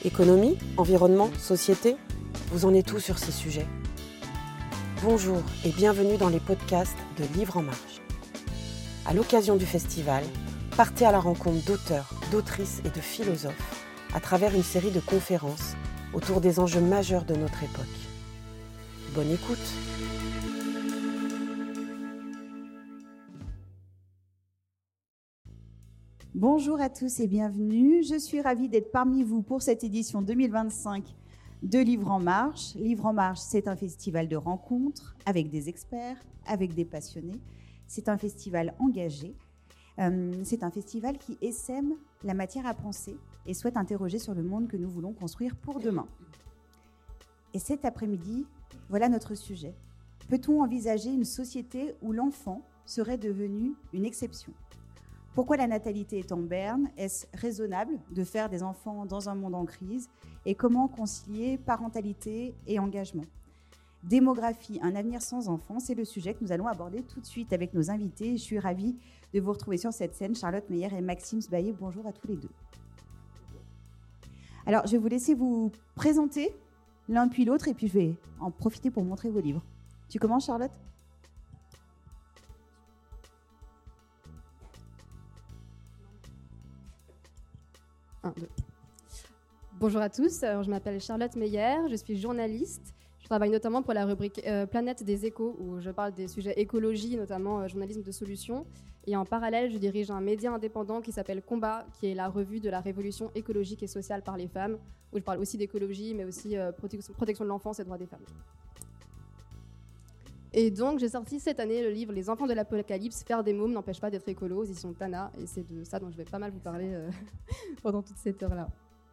Économie, environnement, société, vous en êtes tous sur ces sujets. Bonjour et bienvenue dans les podcasts de Livres en Marche. À l'occasion du festival, partez à la rencontre d'auteurs, d'autrices et de philosophes à travers une série de conférences autour des enjeux majeurs de notre époque. Bonne écoute! Bonjour à tous et bienvenue. Je suis ravie d'être parmi vous pour cette édition 2025 de Livres en Marche. Livres en Marche, c'est un festival de rencontres avec des experts, avec des passionnés. C'est un festival engagé. C'est un festival qui essaime la matière à penser et souhaite interroger sur le monde que nous voulons construire pour demain. Et cet après-midi, voilà notre sujet. Peut-on envisager une société où l'enfant serait devenu une exception ? Pourquoi la natalité est en berne ? Est-ce raisonnable de faire des enfants dans un monde en crise ? Et comment concilier parentalité et engagement ? Démographie, un avenir sans enfants, c'est le sujet que nous allons aborder tout de suite avec nos invités. Je suis ravie de vous retrouver sur cette scène, Charlotte Meyer et Maxime Sbaillet. Bonjour à tous les deux. Alors, je vais vous laisser vous présenter l'un puis l'autre et puis je vais en profiter pour montrer vos livres. Tu commences, Charlotte ? Bonjour à tous, je m'appelle Charlotte Meyer, je suis journaliste. Je travaille notamment pour la rubrique Planète des échos où je parle des sujets écologie, notamment journalisme de solutions. Et en parallèle, je dirige un média indépendant qui s'appelle Combat, qui est la revue de la révolution écologique et sociale par les femmes, où je parle aussi d'écologie, mais aussi protection de l'enfance et droits des femmes. Et donc, j'ai sorti cette année le livre Les enfants de l'apocalypse, faire des mômes n'empêche pas d'être écolo, aux éditions Tana, et c'est de ça dont je vais pas mal vous parler pendant toute cette heure-là.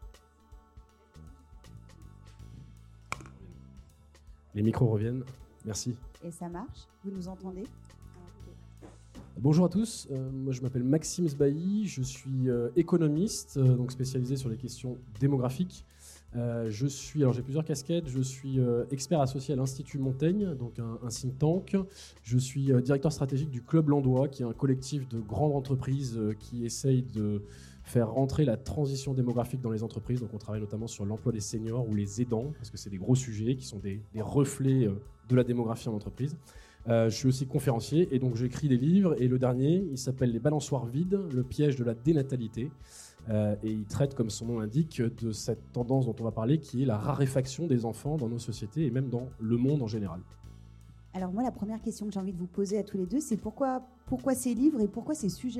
Les micros reviennent, merci. Et ça marche ? Vous nous entendez ? Bonjour à tous, moi je m'appelle Maxime Sbaillet, je suis économiste, donc spécialisé sur les questions démographiques. J'ai plusieurs casquettes. Je suis expert associé à l'Institut Montaigne, donc un think tank. Je suis directeur stratégique du Club Landois, qui est un collectif de grandes entreprises qui essaye de faire rentrer la transition démographique dans les entreprises. Donc on travaille notamment sur l'emploi des seniors ou les aidants, parce que c'est des gros sujets qui sont des reflets de la démographie en entreprise. Je suis aussi conférencier et donc j'écris des livres. Et le dernier, il s'appelle Les balançoires vides, le piège de la dénatalité. Et il traite, comme son nom l'indique, de cette tendance dont on va parler, qui est la raréfaction des enfants dans nos sociétés et même dans le monde en général. Alors moi, la première question que j'ai envie de vous poser à tous les deux, c'est pourquoi ces livres et pourquoi ces sujets-là ?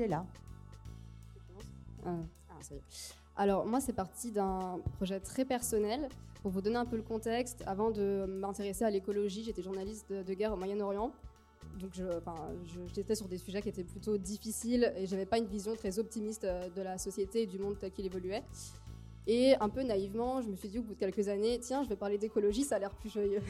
Ça y est. Alors moi, c'est parti d'un projet très personnel. Pour vous donner un peu le contexte, avant de m'intéresser à l'écologie, j'étais journaliste de guerre au Moyen-Orient. Donc j'étais sur des sujets qui étaient plutôt difficiles et j'avais pas une vision très optimiste de la société et du monde tel qu'il évoluait. Et un peu naïvement, je me suis dit au bout de quelques années, tiens, je vais parler d'écologie, ça a l'air plus joyeux.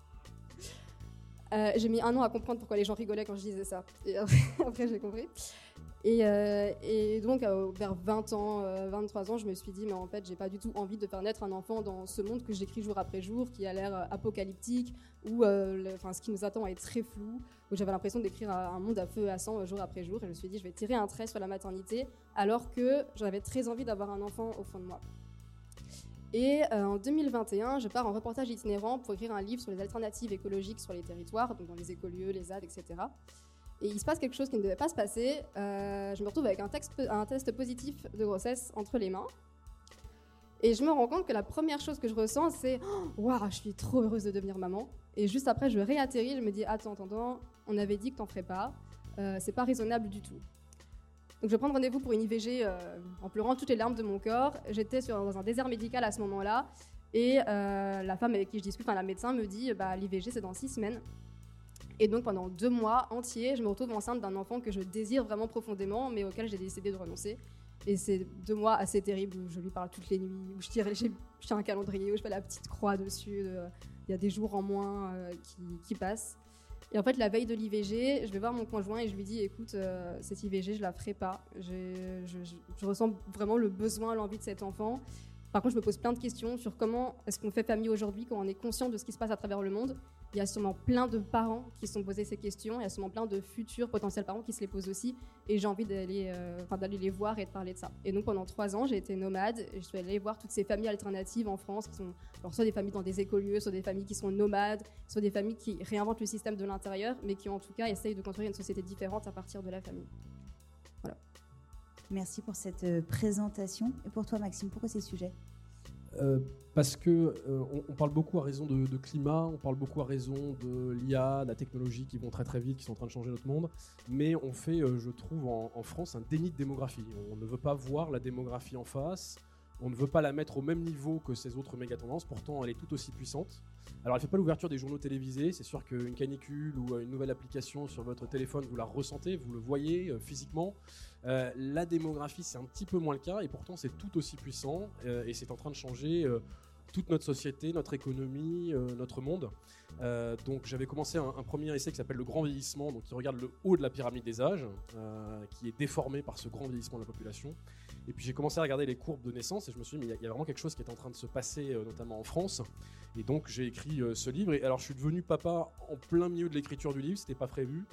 J'ai mis 1 an à comprendre pourquoi les gens rigolaient quand je disais ça. Et après j'ai compris. Et donc vers 20 ans, 23 ans, je me suis dit, mais en fait, j'ai pas du tout envie de faire naître un enfant dans ce monde que j'écris jour après jour, qui a l'air apocalyptique, où ce qui nous attend est très flou, où j'avais l'impression d'écrire un monde à feu et à sang jour après jour. Et je me suis dit, je vais tirer un trait sur la maternité, alors que j'avais très envie d'avoir un enfant au fond de moi. Et en 2021, je pars en reportage itinérant pour écrire un livre sur les alternatives écologiques sur les territoires, donc dans les écolieux, les ZAD, etc. Et il se passe quelque chose qui ne devait pas se passer. Je me retrouve avec un test positif de grossesse entre les mains. Et je me rends compte que la première chose que je ressens, c'est « Waouh, je suis trop heureuse de devenir maman ». Et juste après, je réatterris, je me dis « Attends, on avait dit que t'en ferais pas. C'est pas raisonnable du tout ». Donc je vais prendre rendez-vous pour une IVG en pleurant toutes les larmes de mon corps. J'étais dans un désert médical à ce moment-là. Et la femme avec qui je discute, la médecin me dit « L'IVG, c'est dans 6 semaines ». Et donc pendant 2 mois entiers, je me retrouve enceinte d'un enfant que je désire vraiment profondément, mais auquel j'ai décidé de renoncer. Et c'est 2 mois assez terribles où je lui parle toutes les nuits, où j'ai un calendrier, où je fais la petite croix dessus. Il y a des jours en moins qui passent. Et en fait, la veille de l'IVG, je vais voir mon conjoint et je lui dis, écoute, cette IVG, je la ferai pas. Je ressens vraiment le besoin, l'envie de cet enfant. Par contre, je me pose plein de questions sur comment est-ce qu'on fait famille aujourd'hui quand on est conscient de ce qui se passe à travers le monde. il y a sûrement plein de parents qui se sont posés ces questions, il y a sûrement plein de futurs potentiels parents qui se les posent aussi, et j'ai envie d'aller les voir et de parler de ça. Et donc pendant 3 ans, j'ai été nomade, et je suis allée voir toutes ces familles alternatives en France, qui sont alors, soit des familles dans des écolieux, soit des familles qui sont nomades, soit des familles qui réinventent le système de l'intérieur, mais qui en tout cas essayent de construire une société différente à partir de la famille. Voilà. Merci pour cette présentation. Et pour toi, Maxime, pourquoi ces sujets ? Parce que on parle beaucoup à raison de climat, on parle beaucoup à raison de l'IA, de la technologie qui vont très très vite, qui sont en train de changer notre monde, mais on fait, je trouve, en France un déni de démographie. On ne veut pas voir la démographie en face, on ne veut pas la mettre au même niveau que ces autres méga tendances, pourtant elle est tout aussi puissante. Alors elle ne fait pas l'ouverture des journaux télévisés, c'est sûr qu'une canicule ou une nouvelle application sur votre téléphone, vous la ressentez, vous le voyez physiquement. La démographie, c'est un petit peu moins le cas, et pourtant c'est tout aussi puissant, et c'est en train de changer toute notre société, notre économie, notre monde. Donc j'avais commencé un premier essai qui s'appelle Le Grand Vieillissement, donc qui regarde le haut de la pyramide des âges, qui est déformé par ce grand vieillissement de la population. Et puis j'ai commencé à regarder les courbes de naissance, et je me suis dit, mais il y a vraiment quelque chose qui est en train de se passer, notamment en France. Et donc j'ai écrit ce livre, et alors je suis devenu papa en plein milieu de l'écriture du livre, c'était pas prévu.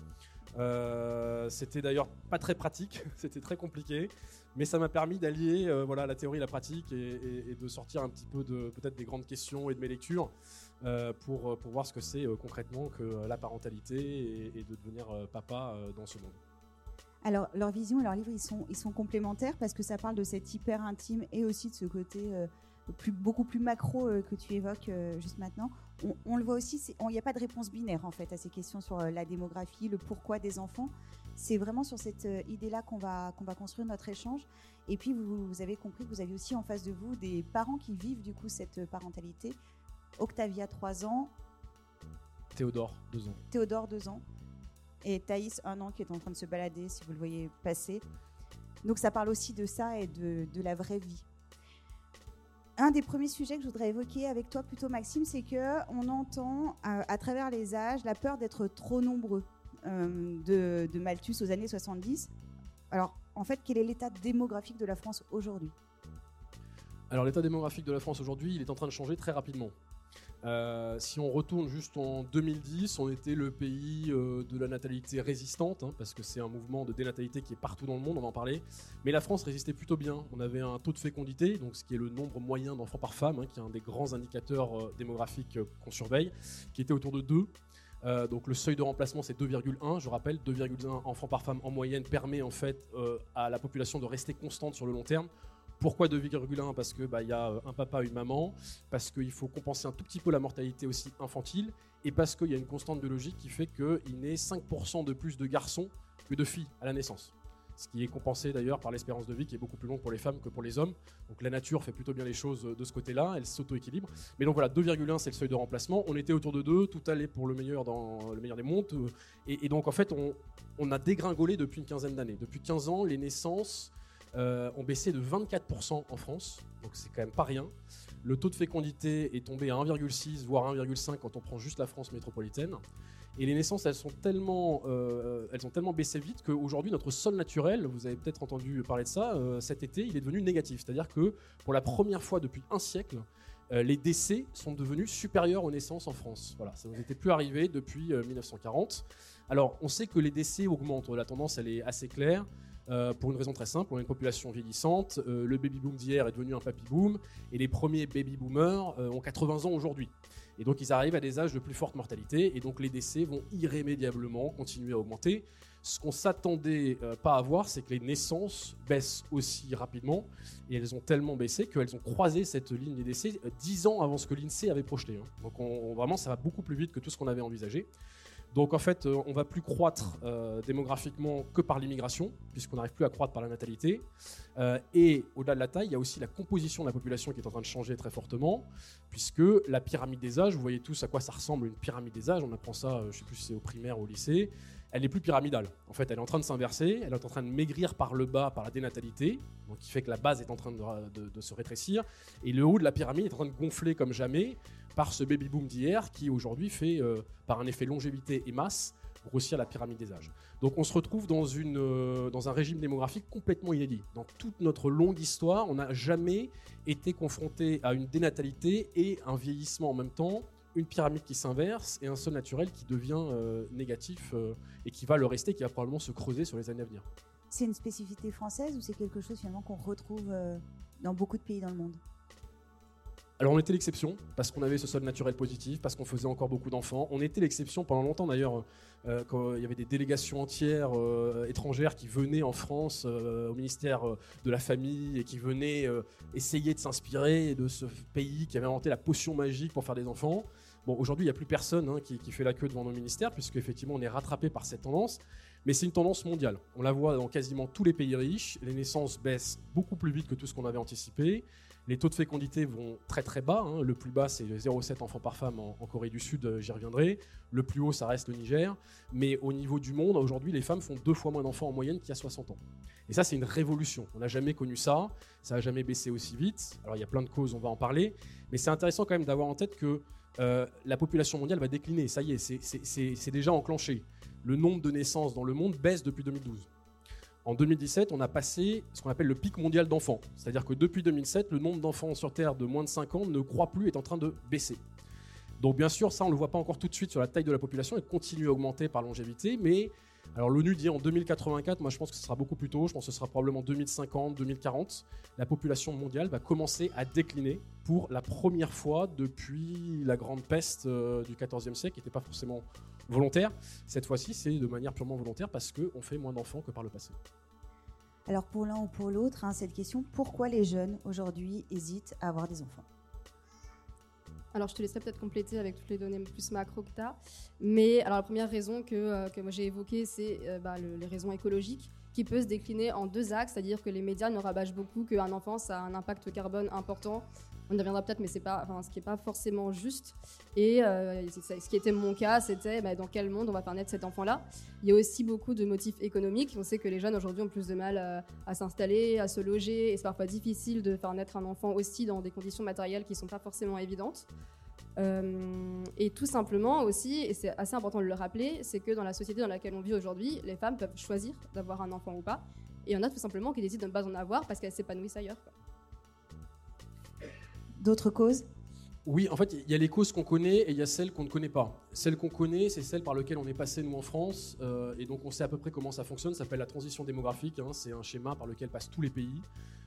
C'était d'ailleurs pas très pratique, c'était très compliqué, mais ça m'a permis d'allier la théorie et la pratique, et de sortir un petit peu peut-être des grandes questions et de mes lectures pour voir ce que c'est concrètement que la parentalité et de devenir papa dans ce monde. Alors, leur vision et leurs livres, ils sont complémentaires parce que ça parle de cet hyper intime et aussi de ce côté beaucoup plus macro que tu évoques juste maintenant. On le voit aussi, il n'y a pas de réponse binaire en fait à ces questions sur la démographie, le pourquoi des enfants. C'est vraiment sur cette idée-là qu'on va construire notre échange. Et puis, vous avez compris que vous avez aussi en face de vous des parents qui vivent du coup cette parentalité. Octavia, 3 ans. Théodore, 2 ans. Théodore, 2 ans. Et Thaïs, 1 an, qui est en train de se balader, si vous le voyez passer. Donc ça parle aussi de ça et de la vraie vie. Un des premiers sujets que je voudrais évoquer avec toi plutôt, Maxime, c'est qu'on entend à travers les âges la peur d'être trop nombreux de Malthus aux années 70. Alors, en fait, quel est l'état démographique de la France aujourd'hui ? Alors l'état démographique de la France aujourd'hui, il est en train de changer très rapidement. Si on retourne juste en 2010, on était le pays de la natalité résistante, parce que c'est un mouvement de dénatalité qui est partout dans le monde, on va en parler. Mais la France résistait plutôt bien. On avait un taux de fécondité, donc ce qui est le nombre moyen d'enfants par femme, qui est un des grands indicateurs démographiques qu'on surveille, qui était autour de 2. Donc le seuil de remplacement c'est 2,1, je rappelle, 2,1 enfants par femme en moyenne permet en fait à la population de rester constante sur le long terme. Pourquoi 2,1 ? Parce que y a un papa, une maman, parce qu'il faut compenser un tout petit peu la mortalité aussi infantile, et parce qu'il y a une constante biologique qui fait qu'il naît 5% de plus de garçons que de filles à la naissance. Ce qui est compensé d'ailleurs par l'espérance de vie qui est beaucoup plus longue pour les femmes que pour les hommes. Donc la nature fait plutôt bien les choses de ce côté-là, elle s'auto-équilibre. Mais donc voilà, 2,1 c'est le seuil de remplacement. On était autour de 2, tout allait pour le meilleur dans le meilleur des mondes. Et donc en fait, on a dégringolé depuis une quinzaine d'années. Depuis 15 ans, les naissances ont baissé de 24% en France, donc c'est quand même pas rien. Le taux de fécondité est tombé à 1,6 voire 1,5 quand on prend juste la France métropolitaine. Et les naissances, elles ont tellement baissé vite qu'aujourd'hui, notre sol naturel, vous avez peut-être entendu parler de ça, cet été, il est devenu négatif. C'est-à-dire que pour la première fois depuis un siècle, les décès sont devenus supérieurs aux naissances en France. Voilà, ça ne nous était plus arrivé depuis 1940. Alors, on sait que les décès augmentent. La tendance, elle est assez claire. Pour une raison très simple, on a une population vieillissante, le baby-boom d'hier est devenu un papy-boom, et les premiers baby-boomers ont 80 ans aujourd'hui. Et donc ils arrivent à des âges de plus forte mortalité, et donc les décès vont irrémédiablement continuer à augmenter. Ce qu'on s'attendait pas à voir, c'est que les naissances baissent aussi rapidement, et elles ont tellement baissé qu'elles ont croisé cette ligne des décès 10 ans avant ce que l'INSEE avait projeté. Donc vraiment, ça va beaucoup plus vite que tout ce qu'on avait envisagé. Donc en fait, on va plus croître démographiquement que par l'immigration, puisqu'on n'arrive plus à croître par la natalité. Et au-delà de la taille, il y a aussi la composition de la population qui est en train de changer très fortement, puisque la pyramide des âges, vous voyez tous à quoi ça ressemble une pyramide des âges, on apprend ça, je ne sais plus si c'est au primaire ou au lycée, elle n'est plus pyramidale. En fait, elle est en train de s'inverser, elle est en train de maigrir par le bas, par la dénatalité, donc qui fait que la base est en train de se rétrécir, et le haut de la pyramide est en train de gonfler comme jamais par ce baby-boom d'hier qui aujourd'hui fait, par un effet longévité et masse, grossir la pyramide des âges. Donc on se retrouve dans un régime démographique complètement inédit. Dans toute notre longue histoire, on n'a jamais été confronté à une dénatalité et un vieillissement en même temps une pyramide qui s'inverse et un sol naturel qui devient négatif et qui va le rester, qui va probablement se creuser sur les années à venir. C'est une spécificité française ou c'est quelque chose finalement qu'on retrouve dans beaucoup de pays dans le monde? Alors on était l'exception, parce qu'on avait ce sol naturel positif, parce qu'on faisait encore beaucoup d'enfants. On était l'exception pendant longtemps d'ailleurs, quand il y avait des délégations entières étrangères qui venaient en France au ministère de la Famille et qui venaient essayer de s'inspirer de ce pays qui avait inventé la potion magique pour faire des enfants. Bon, aujourd'hui, il n'y a plus personne qui fait la queue devant nos ministères, puisqu'effectivement on est rattrapé par cette tendance. Mais c'est une tendance mondiale. On la voit dans quasiment tous les pays riches. Les naissances baissent beaucoup plus vite que tout ce qu'on avait anticipé. Les taux de fécondité vont très très bas. Le plus bas, c'est 0,7 enfants par femme en Corée du Sud, j'y reviendrai. Le plus haut, ça reste le Niger. Mais au niveau du monde, aujourd'hui, les femmes font 2 fois moins d'enfants en moyenne qu'il y a 60 ans. Et ça, c'est une révolution. On n'a jamais connu ça. Ça n'a jamais baissé aussi vite. Alors, il y a plein de causes, on va en parler. Mais c'est intéressant quand même d'avoir en tête que la population mondiale va décliner. Ça y est, c'est déjà enclenché. Le nombre de naissances dans le monde baisse depuis 2012. En 2017, on a passé ce qu'on appelle le pic mondial d'enfants. C'est-à-dire que depuis 2007, le nombre d'enfants sur Terre de moins de 5 ans ne croît plus, est en train de baisser. Donc bien sûr, ça on ne le voit pas encore tout de suite sur la taille de la population, elle continue à augmenter par longévité, mais alors l'ONU dit en 2084, moi je pense que ce sera beaucoup plus tôt, je pense que ce sera probablement 2050, 2040, la population mondiale va commencer à décliner pour la première fois depuis la grande peste du XIVe siècle, qui n'était pas forcément volontaire. Cette fois-ci, c'est de manière purement volontaire parce qu'on fait moins d'enfants que par le passé. Alors pour l'un ou pour l'autre, cette question, pourquoi les jeunes aujourd'hui hésitent à avoir des enfants? Alors, je te laisserai peut-être compléter avec toutes les données plus macro que tu as. Mais alors, la première raison que moi j'ai évoquée, c'est les raisons écologiques, qui peut se décliner en 2 axes, c'est-à-dire que les médias nous rabâchent beaucoup qu'un enfant, ça a un impact carbone important. On y reviendra peut-être, mais c'est pas, ce qui n'est pas forcément juste. Et ce qui était mon cas, c'était dans quel monde on va faire naître cet enfant-là. Il y a aussi beaucoup de motifs économiques. On sait que les jeunes aujourd'hui ont plus de mal à s'installer, à se loger, et c'est parfois difficile de faire naître un enfant aussi dans des conditions matérielles qui ne sont pas forcément évidentes. Et tout simplement aussi, et c'est assez important de le rappeler, c'est que dans la société dans laquelle on vit aujourd'hui, les femmes peuvent choisir d'avoir un enfant ou pas. Et il y en a tout simplement qui décident de ne pas en avoir parce qu'elles s'épanouissent ailleurs, quoi. D'autres causes? Oui, en fait, il y a les causes qu'on connaît et il y a celles qu'on ne connaît pas. Celles qu'on connaît, c'est celles par lesquelles on est passé, nous, en France. Et donc, on sait à peu près comment ça fonctionne. Ça s'appelle la transition démographique. C'est un schéma par lequel passent tous les pays.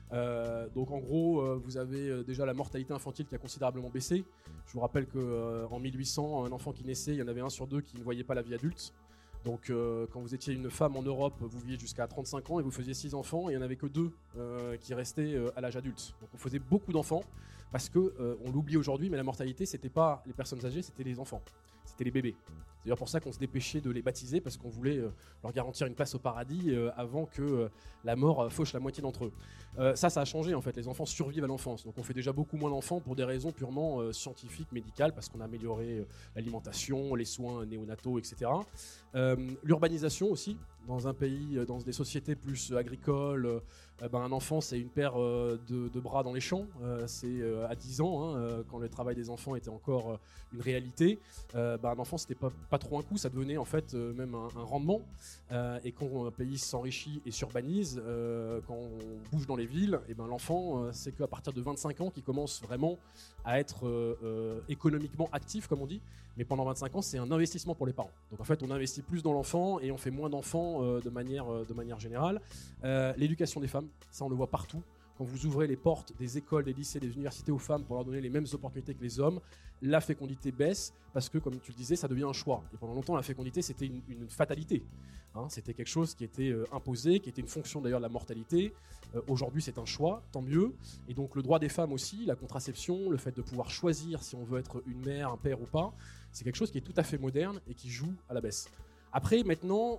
Donc, en gros, vous avez déjà la mortalité infantile qui a considérablement baissé. Je vous rappelle qu'en 1800, un enfant qui naissait, il y en avait 1 sur 2 qui ne voyait pas la vie adulte. Donc, quand vous étiez une femme en Europe, vous viviez jusqu'à 35 ans et vous faisiez 6 enfants, et il n'y en avait que 2 qui restaient à l'âge adulte. Donc, on faisait beaucoup d'enfants parce qu'on l'oublie aujourd'hui, mais la mortalité, c'était pas les personnes âgées, c'était les enfants, c'était les bébés. C'est d'ailleurs pour ça qu'on se dépêchait de les baptiser, parce qu'on voulait leur garantir une place au paradis avant que la mort fauche la moitié d'entre eux. Ça a changé en fait, les enfants survivent à l'enfance. Donc on fait déjà beaucoup moins d'enfants pour des raisons purement scientifiques, médicales, parce qu'on a amélioré l'alimentation, les soins néonataux, etc. L'urbanisation aussi, dans un pays, dans des sociétés plus agricoles, un enfant c'est une paire de bras dans les champs. C'est à 10 ans, quand le travail des enfants était encore une réalité. Un enfant c'était pas trop un coup, ça devenait en fait même un rendement. Et quand un pays s'enrichit et s'urbanise, quand on bouge dans les villes, l'enfant c'est qu'à partir de 25 ans qu'il commence vraiment à être économiquement actif, comme on dit. Mais pendant 25 ans, c'est un investissement pour les parents. Donc en fait, on investit plus dans l'enfant et on fait moins d'enfants de manière générale. L'éducation des femmes, ça on le voit partout. Quand vous ouvrez les portes des écoles, des lycées, des universités aux femmes pour leur donner les mêmes opportunités que les hommes, la fécondité baisse parce que, comme tu le disais, ça devient un choix. Et pendant longtemps, la fécondité, c'était une fatalité. C'était quelque chose qui était imposé, qui était une fonction d'ailleurs de la mortalité. Aujourd'hui, c'est un choix, tant mieux. Et donc, le droit des femmes aussi, la contraception, le fait de pouvoir choisir si on veut être une mère, un père ou pas, c'est quelque chose qui est tout à fait moderne et qui joue à la baisse. Après, maintenant,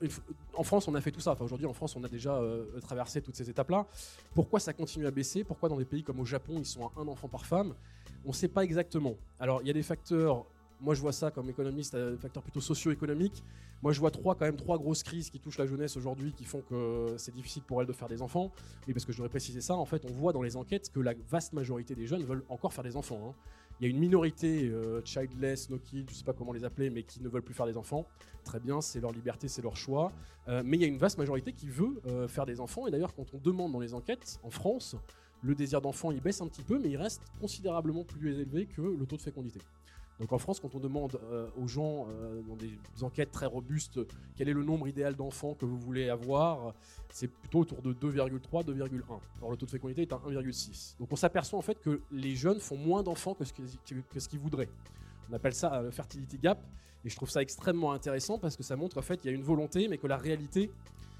en France, on a fait tout ça. Aujourd'hui, en France, on a déjà traversé toutes ces étapes-là. Pourquoi ça continue à baisser? Pourquoi dans des pays comme au Japon, ils sont à 1 enfant par femme? On ne sait pas exactement. Alors, il y a des facteurs. Moi, je vois ça comme économiste, des facteurs plutôt socio-économiques. Moi, je vois trois grosses crises qui touchent la jeunesse aujourd'hui, qui font que c'est difficile pour elle de faire des enfants. Oui, parce que je devrais préciser ça. En fait, on voit dans les enquêtes que la vaste majorité des jeunes veulent encore faire des enfants. Il y a une minorité childless, no kids, je ne sais pas comment les appeler, mais qui ne veulent plus faire des enfants. Très bien, c'est leur liberté, c'est leur choix. Mais il y a une vaste majorité qui veut faire des enfants. Et d'ailleurs, quand on demande dans les enquêtes, en France, le désir d'enfant, il baisse un petit peu, mais il reste considérablement plus élevé que le taux de fécondité. Donc en France, quand on demande aux gens dans des enquêtes très robustes quel est le nombre idéal d'enfants que vous voulez avoir, c'est plutôt autour de 2,3, 2,1. Alors le taux de fécondité est à 1,6. Donc on s'aperçoit en fait que les jeunes font moins d'enfants que ce qu'ils voudraient. On appelle ça le fertility gap, et je trouve ça extrêmement intéressant parce que ça montre en fait qu'il y a une volonté, mais que la réalité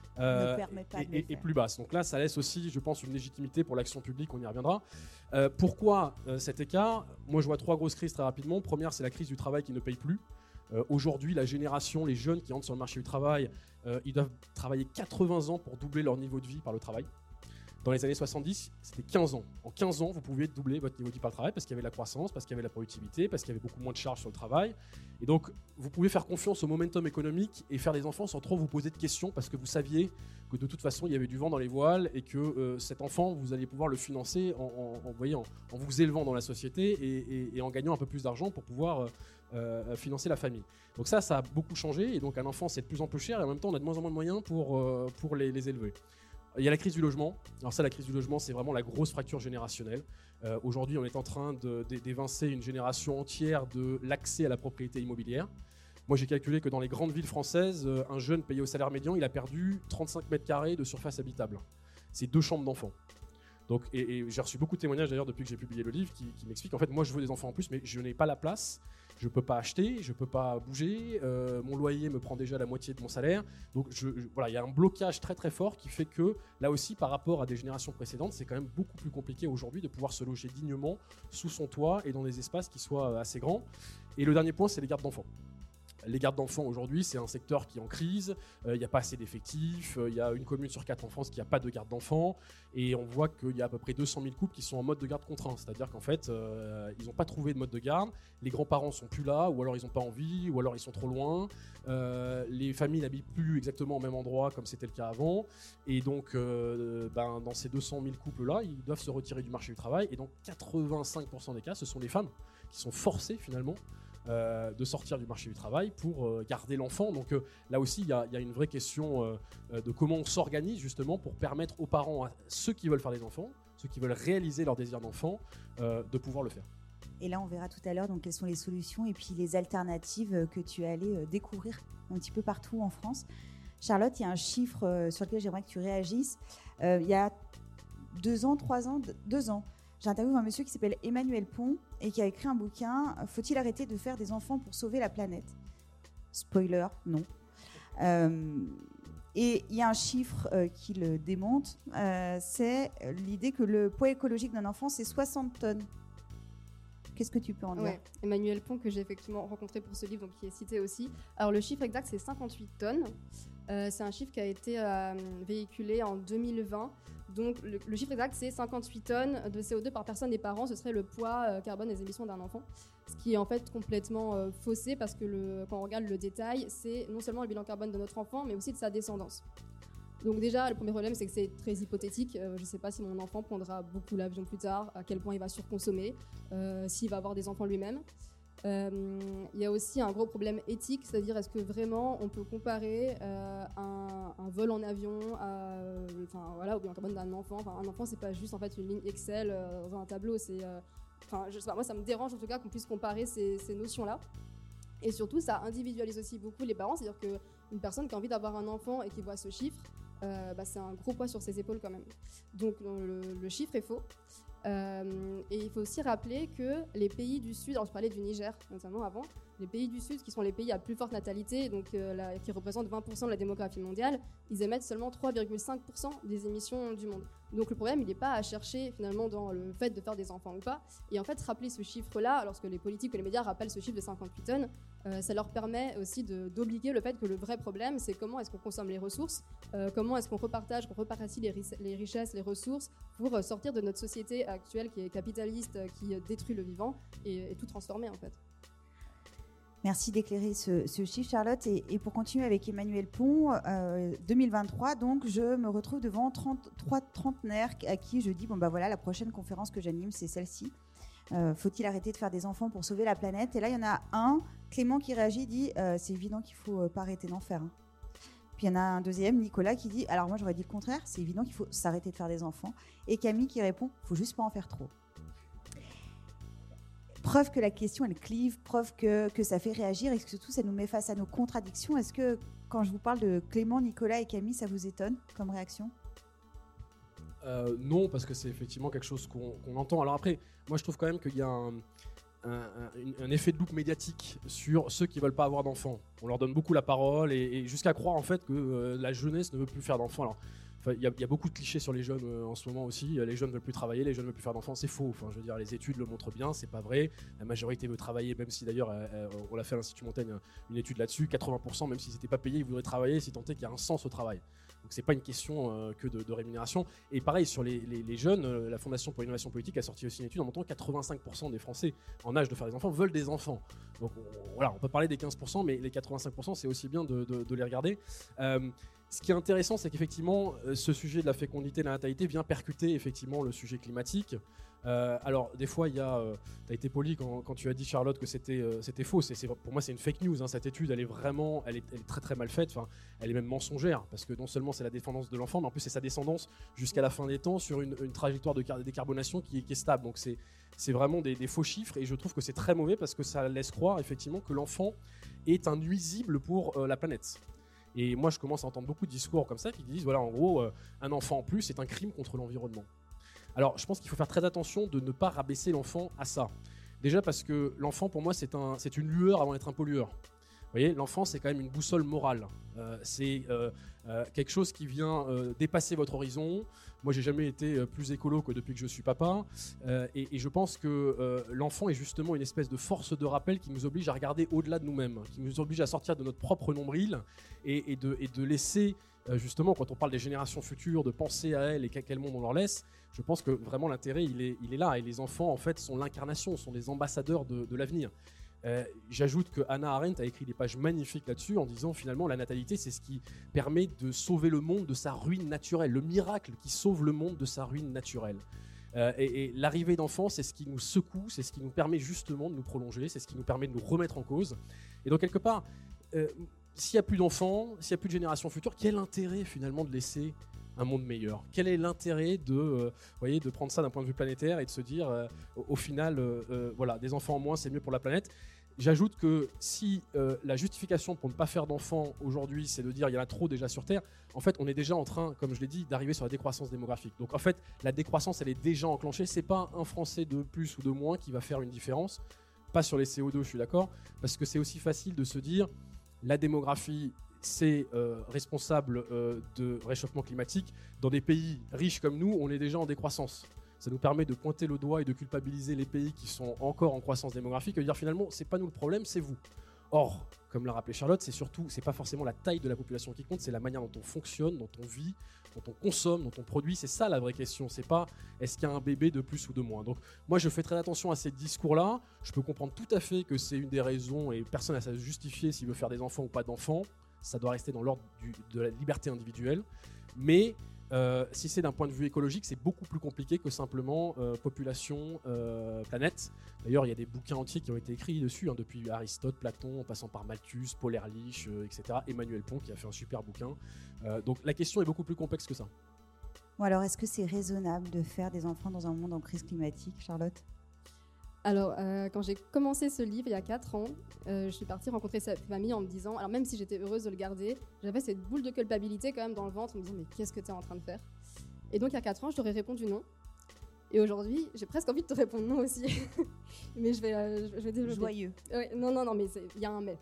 est plus basse. Donc là, ça laisse aussi, je pense, une légitimité pour l'action publique, on y reviendra. Pourquoi cet écart ? Moi, je vois 3 grosses crises très rapidement. Première, c'est la crise du travail qui ne paye plus. Aujourd'hui, la génération, les jeunes qui entrent sur le marché du travail, ils doivent travailler 80 ans pour doubler leur niveau de vie par le travail. Dans les années 70, c'était 15 ans. En 15 ans, vous pouviez doubler votre niveau de vie par le travail parce qu'il y avait la croissance, parce qu'il y avait la productivité, parce qu'il y avait beaucoup moins de charges sur le travail. Et donc, vous pouvez faire confiance au momentum économique et faire des enfants sans trop vous poser de questions parce que vous saviez que de toute façon, il y avait du vent dans les voiles et que cet enfant, vous alliez pouvoir le financer en vous élevant dans la société et en gagnant un peu plus d'argent pour pouvoir financer la famille. Donc ça a beaucoup changé. Et donc, un enfant, c'est de plus en plus cher et en même temps, on a de moins en moins de moyens pour les élever. Il y a la crise du logement. Alors ça, la crise du logement, c'est vraiment la grosse fracture générationnelle. Aujourd'hui, on est en train d'évincer une génération entière de l'accès à la propriété immobilière. Moi, j'ai calculé que dans les grandes villes françaises, un jeune payé au salaire médian, il a perdu 35 mètres carrés de surface habitable. C'est 2 chambres d'enfants. Donc, et j'ai reçu beaucoup de témoignages d'ailleurs depuis que j'ai publié le livre qui m'expliquent en fait, moi je veux des enfants en plus, mais je n'ai pas la place, je ne peux pas acheter, je ne peux pas bouger, mon loyer me prend déjà la moitié de mon salaire. Donc voilà, il y a un blocage très très fort qui fait que là aussi, par rapport à des générations précédentes, c'est quand même beaucoup plus compliqué aujourd'hui de pouvoir se loger dignement sous son toit et dans des espaces qui soient assez grands. Et le dernier point, c'est les gardes d'enfants. Les gardes d'enfants aujourd'hui, c'est un secteur qui est en crise, il n'y a pas assez d'effectifs, il y a une commune sur 4 en France qui n'a pas de garde d'enfants, et on voit qu'il y a à peu près 200 000 couples qui sont en mode de garde contraint, c'est-à-dire qu'en fait, ils n'ont pas trouvé de mode de garde, les grands-parents sont plus là, ou alors ils n'ont pas envie, ou alors ils sont trop loin, les familles n'habitent plus exactement au même endroit comme c'était le cas avant, et donc dans ces 200 000 couples-là, ils doivent se retirer du marché du travail, et dans 85% des cas, ce sont les femmes qui sont forcées finalement de sortir du marché du travail pour garder l'enfant. Donc là aussi, il y a une vraie question de comment on s'organise justement pour permettre aux parents, à ceux qui veulent faire des enfants, ceux qui veulent réaliser leur désir d'enfant, de pouvoir le faire. Et là, on verra tout à l'heure donc, quelles sont les solutions et puis les alternatives que tu es allé découvrir un petit peu partout en France. Charlotte, il y a un chiffre sur lequel j'aimerais que tu réagisses. Il y a 2 ans, j'ai interviewé un monsieur qui s'appelle Emmanuel Pont et qui a écrit un bouquin « Faut-il arrêter de faire des enfants pour sauver la planète ?» Spoiler, non. Et il y a un chiffre qui le démonte, c'est l'idée que le poids écologique d'un enfant, c'est 60 tonnes. Qu'est-ce que tu peux en dire ? Ouais. Emmanuel Pont, que j'ai effectivement rencontré pour ce livre, donc qui est cité aussi. Alors le chiffre exact, c'est 58 tonnes. C'est un chiffre qui a été véhiculé en 2020. Donc le chiffre exact, c'est 58 tonnes de CO2 par personne et par an. Ce serait le poids carbone des émissions d'un enfant. Ce qui est en fait complètement faussé parce que quand on regarde le détail, c'est non seulement le bilan carbone de notre enfant, mais aussi de sa descendance. Donc déjà, le premier problème, c'est que c'est très hypothétique. Je ne sais pas si mon enfant prendra beaucoup l'avion plus tard, à quel point il va surconsommer, s'il va avoir des enfants lui-même. Il y a aussi un gros problème éthique, c'est-à-dire est-ce que vraiment on peut comparer un vol en avion au bilan carbone d'un enfant. Un enfant, c'est pas juste en fait une ligne Excel dans un tableau. Je sais pas, moi ça me dérange en tout cas qu'on puisse comparer ces notions-là. Et surtout, ça individualise aussi beaucoup les parents, c'est-à-dire qu'une personne qui a envie d'avoir un enfant et qui voit ce chiffre, c'est un gros poids sur ses épaules quand même. Donc le chiffre est faux. Et il faut aussi rappeler que les pays du Sud, alors je parlais du Niger notamment avant, les pays du Sud qui sont les pays à plus forte natalité, donc qui représentent 20% de la démographie mondiale, ils émettent seulement 3,5% des émissions du monde. Donc le problème, il n'est pas à chercher finalement dans le fait de faire des enfants ou pas. Et en fait, rappeler ce chiffre-là, lorsque les politiques ou les médias rappellent ce chiffre de 58 tonnes, ça leur permet aussi d'obliger le fait que le vrai problème, c'est comment est-ce qu'on consomme les ressources, comment est-ce qu'on repartage, qu'on répartit les richesses, les ressources, pour sortir de notre société actuelle qui est capitaliste, qui détruit le vivant, et tout transformer en fait. Merci d'éclairer ce chiffre, Charlotte. Et pour continuer avec Emmanuel Pont, 2023, donc, je me retrouve devant 3 trentenaires à qui je dis, la prochaine conférence que j'anime, c'est celle-ci. Faut-il arrêter de faire des enfants pour sauver la planète ? Et là, il y en a un, Clément, qui réagit, dit, c'est évident qu'il ne faut pas arrêter d'en faire. Puis il y en a un deuxième, Nicolas, qui dit, alors moi j'aurais dit le contraire, c'est évident qu'il faut s'arrêter de faire des enfants. Et Camille qui répond, faut juste pas en faire trop. preuve que la question, elle clive, preuve que ça fait réagir et que surtout, ça nous met face à nos contradictions. Est-ce que, quand je vous parle de Clément, Nicolas et Camille, ça vous étonne comme réaction ? Non, parce que c'est effectivement quelque chose qu'on entend. Alors après, moi je trouve quand même qu'il y a un effet de loupe médiatique sur ceux qui veulent pas avoir d'enfants. On leur donne beaucoup la parole et jusqu'à croire en fait que la jeunesse ne veut plus faire d'enfants. Alors, il y a beaucoup de clichés sur les jeunes en ce moment aussi. Les jeunes ne veulent plus travailler, les jeunes ne veulent plus faire d'enfants. C'est faux. Enfin, je veux dire, les études le montrent bien, c'est pas vrai. La majorité veut travailler, même si d'ailleurs, on l'a fait à l'Institut Montaigne, une étude là-dessus. 80%, même s'ils n'étaient pas payés, ils voudraient travailler si tant est qu'il y a un sens au travail. Donc c'est pas une question que de rémunération. Et pareil, sur les jeunes, la Fondation pour l'innovation politique a sorti aussi une étude en montrant que 85% des Français en âge de faire des enfants veulent des enfants. Donc voilà, on peut parler des 15%, mais les 85%, c'est aussi bien de les regarder. Ce qui est intéressant, c'est qu'effectivement, ce sujet de la fécondité et de la natalité vient percuter effectivement le sujet climatique. Alors, des fois, tu as été poli quand tu as dit, Charlotte, que c'était faux. Pour moi, c'est une fake news. Hein. Cette étude, elle est très très mal faite. Enfin, elle est même mensongère, parce que non seulement c'est la défendance de l'enfant, mais en plus c'est sa descendance jusqu'à la fin des temps sur une trajectoire de décarbonation qui est stable. Donc c'est vraiment des faux chiffres, et je trouve que c'est très mauvais parce que ça laisse croire effectivement que l'enfant est un nuisible pour la planète. Et moi, je commence à entendre beaucoup de discours comme ça qui disent, voilà, en gros, un enfant en plus, c'est un crime contre l'environnement. Alors, je pense qu'il faut faire très attention de ne pas rabaisser l'enfant à ça. Déjà parce que l'enfant, pour moi, c'est une lueur avant d'être un pollueur. Vous voyez, l'enfant, c'est quand même une boussole morale. C'est quelque chose qui vient dépasser votre horizon. Moi, j'ai jamais été plus écolo que depuis que je suis papa. Et je pense que l'enfant est justement une espèce de force de rappel qui nous oblige à regarder au-delà de nous-mêmes, qui nous oblige à sortir de notre propre nombril et de laisser, justement, quand on parle des générations futures, de penser à elles et quel monde on leur laisse. Je pense que vraiment l'intérêt, il est là. Et les enfants, en fait, sont l'incarnation, sont les ambassadeurs de l'avenir. J'ajoute que Hannah Arendt a écrit des pages magnifiques là-dessus en disant finalement la natalité, c'est ce qui permet de sauver le monde de sa ruine naturelle, le miracle qui sauve le monde de sa ruine naturelle. Et l'arrivée d'enfants, c'est ce qui nous secoue, c'est ce qui nous permet justement de nous prolonger, c'est ce qui nous permet de nous remettre en cause. Et donc quelque part, s'il n'y a plus d'enfants, s'il n'y a plus de générations futures, quel intérêt finalement de laisser un monde meilleur? Quel est l'intérêt de prendre ça d'un point de vue planétaire et de se dire au final, voilà, des enfants en moins, c'est mieux pour la planète? J'ajoute que si la justification pour ne pas faire d'enfants aujourd'hui, c'est de dire il y en a trop déjà sur Terre, en fait, on est déjà en train, comme je l'ai dit, d'arriver sur la décroissance démographique. Donc en fait, la décroissance, elle est déjà enclenchée. C'est pas un Français de plus ou de moins qui va faire une différence. Pas sur les CO2, je suis d'accord, parce que c'est aussi facile de se dire la démographie, c'est responsable de réchauffement climatique. Dans des pays riches comme nous, on est déjà en décroissance. Ça nous permet de pointer le doigt et de culpabiliser les pays qui sont encore en croissance démographique et de dire finalement, c'est pas nous le problème, c'est vous. Or, comme l'a rappelé Charlotte, c'est pas forcément la taille de la population qui compte, c'est la manière dont on fonctionne, dont on vit, dont on consomme, dont on produit. C'est ça la vraie question. C'est pas est-ce qu'il y a un bébé de plus ou de moins. Donc moi, je fais très attention à ces discours-là. Je peux comprendre tout à fait que c'est une des raisons et personne n'a à se justifier s'il veut faire des enfants ou pas d'enfants. Ça doit rester dans l'ordre de la liberté individuelle. Mais si c'est d'un point de vue écologique, c'est beaucoup plus compliqué que simplement population, planète. D'ailleurs, il y a des bouquins entiers qui ont été écrits dessus, hein, depuis Aristote, Platon, en passant par Malthus, Paul Ehrlich, etc. Emmanuel Pont qui a fait un super bouquin. Donc la question est beaucoup plus complexe que ça. Bon, alors, est-ce que c'est raisonnable de faire des enfants dans un monde en crise climatique, Charlotte ? Alors, quand j'ai commencé ce livre il y a 4 ans, je suis partie rencontrer sa famille en me disant, alors même si j'étais heureuse de le garder, j'avais cette boule de culpabilité quand même dans le ventre en me disant mais qu'est-ce que tu es en train de faire? Et donc il y a 4 ans, je t'aurais répondu non. Et aujourd'hui, j'ai presque envie de te répondre non aussi. Mais je vais développer. Joyeux. Ouais, non, mais il y a un mais.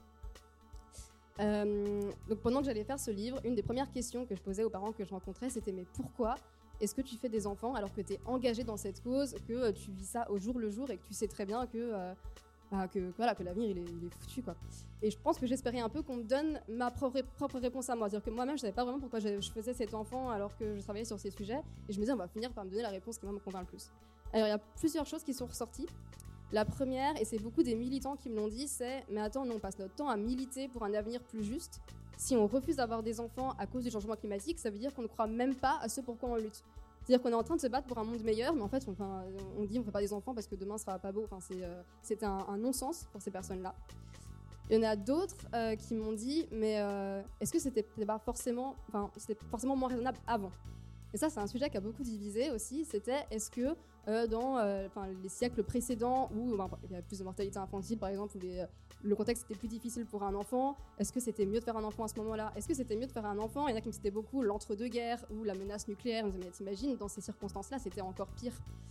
Donc pendant que j'allais faire ce livre, une des premières questions que je posais aux parents que je rencontrais, c'était mais pourquoi est-ce que tu fais des enfants alors que tu es engagé dans cette cause, que tu vis ça au jour le jour et que tu sais très bien que l'avenir il est foutu quoi. Et je pense que j'espérais un peu qu'on me donne ma propre réponse à moi, c'est-à-dire que moi-même je savais pas vraiment pourquoi je faisais cet enfant alors que je travaillais sur ces sujets, et je me disais on va finir par me donner la réponse qui moi me convainc le plus. Alors il y a plusieurs choses qui sont ressorties. La première, et c'est beaucoup des militants qui me l'ont dit, c'est mais attends, nous on passe notre temps à militer pour un avenir plus juste. Si on refuse d'avoir des enfants à cause du changement climatique, ça veut dire qu'on ne croit même pas à ce pourquoi on lutte. C'est-à-dire qu'on est en train de se battre pour un monde meilleur, mais en fait, on dit on ne fait pas des enfants parce que demain sera pas beau. Enfin, c'est un non-sens pour ces personnes-là. Il y en a d'autres qui m'ont dit, mais est-ce que c'était forcément moins raisonnable avant ? Et ça, c'est un sujet qui a beaucoup divisé aussi. C'était est-ce que dans les siècles précédents où il y a plus de mortalité infantile, par exemple, où le contexte était plus difficile pour un enfant. Est-ce que c'était mieux de faire un enfant à ce moment-là? Est-ce que c'était mieux de faire un enfant? Il y en a qui me citaient beaucoup l'entre-deux-guerres ou la menace nucléaire. Ils me disaient, mais t'imagines, dans ces circonstances-là, c'était encore pire.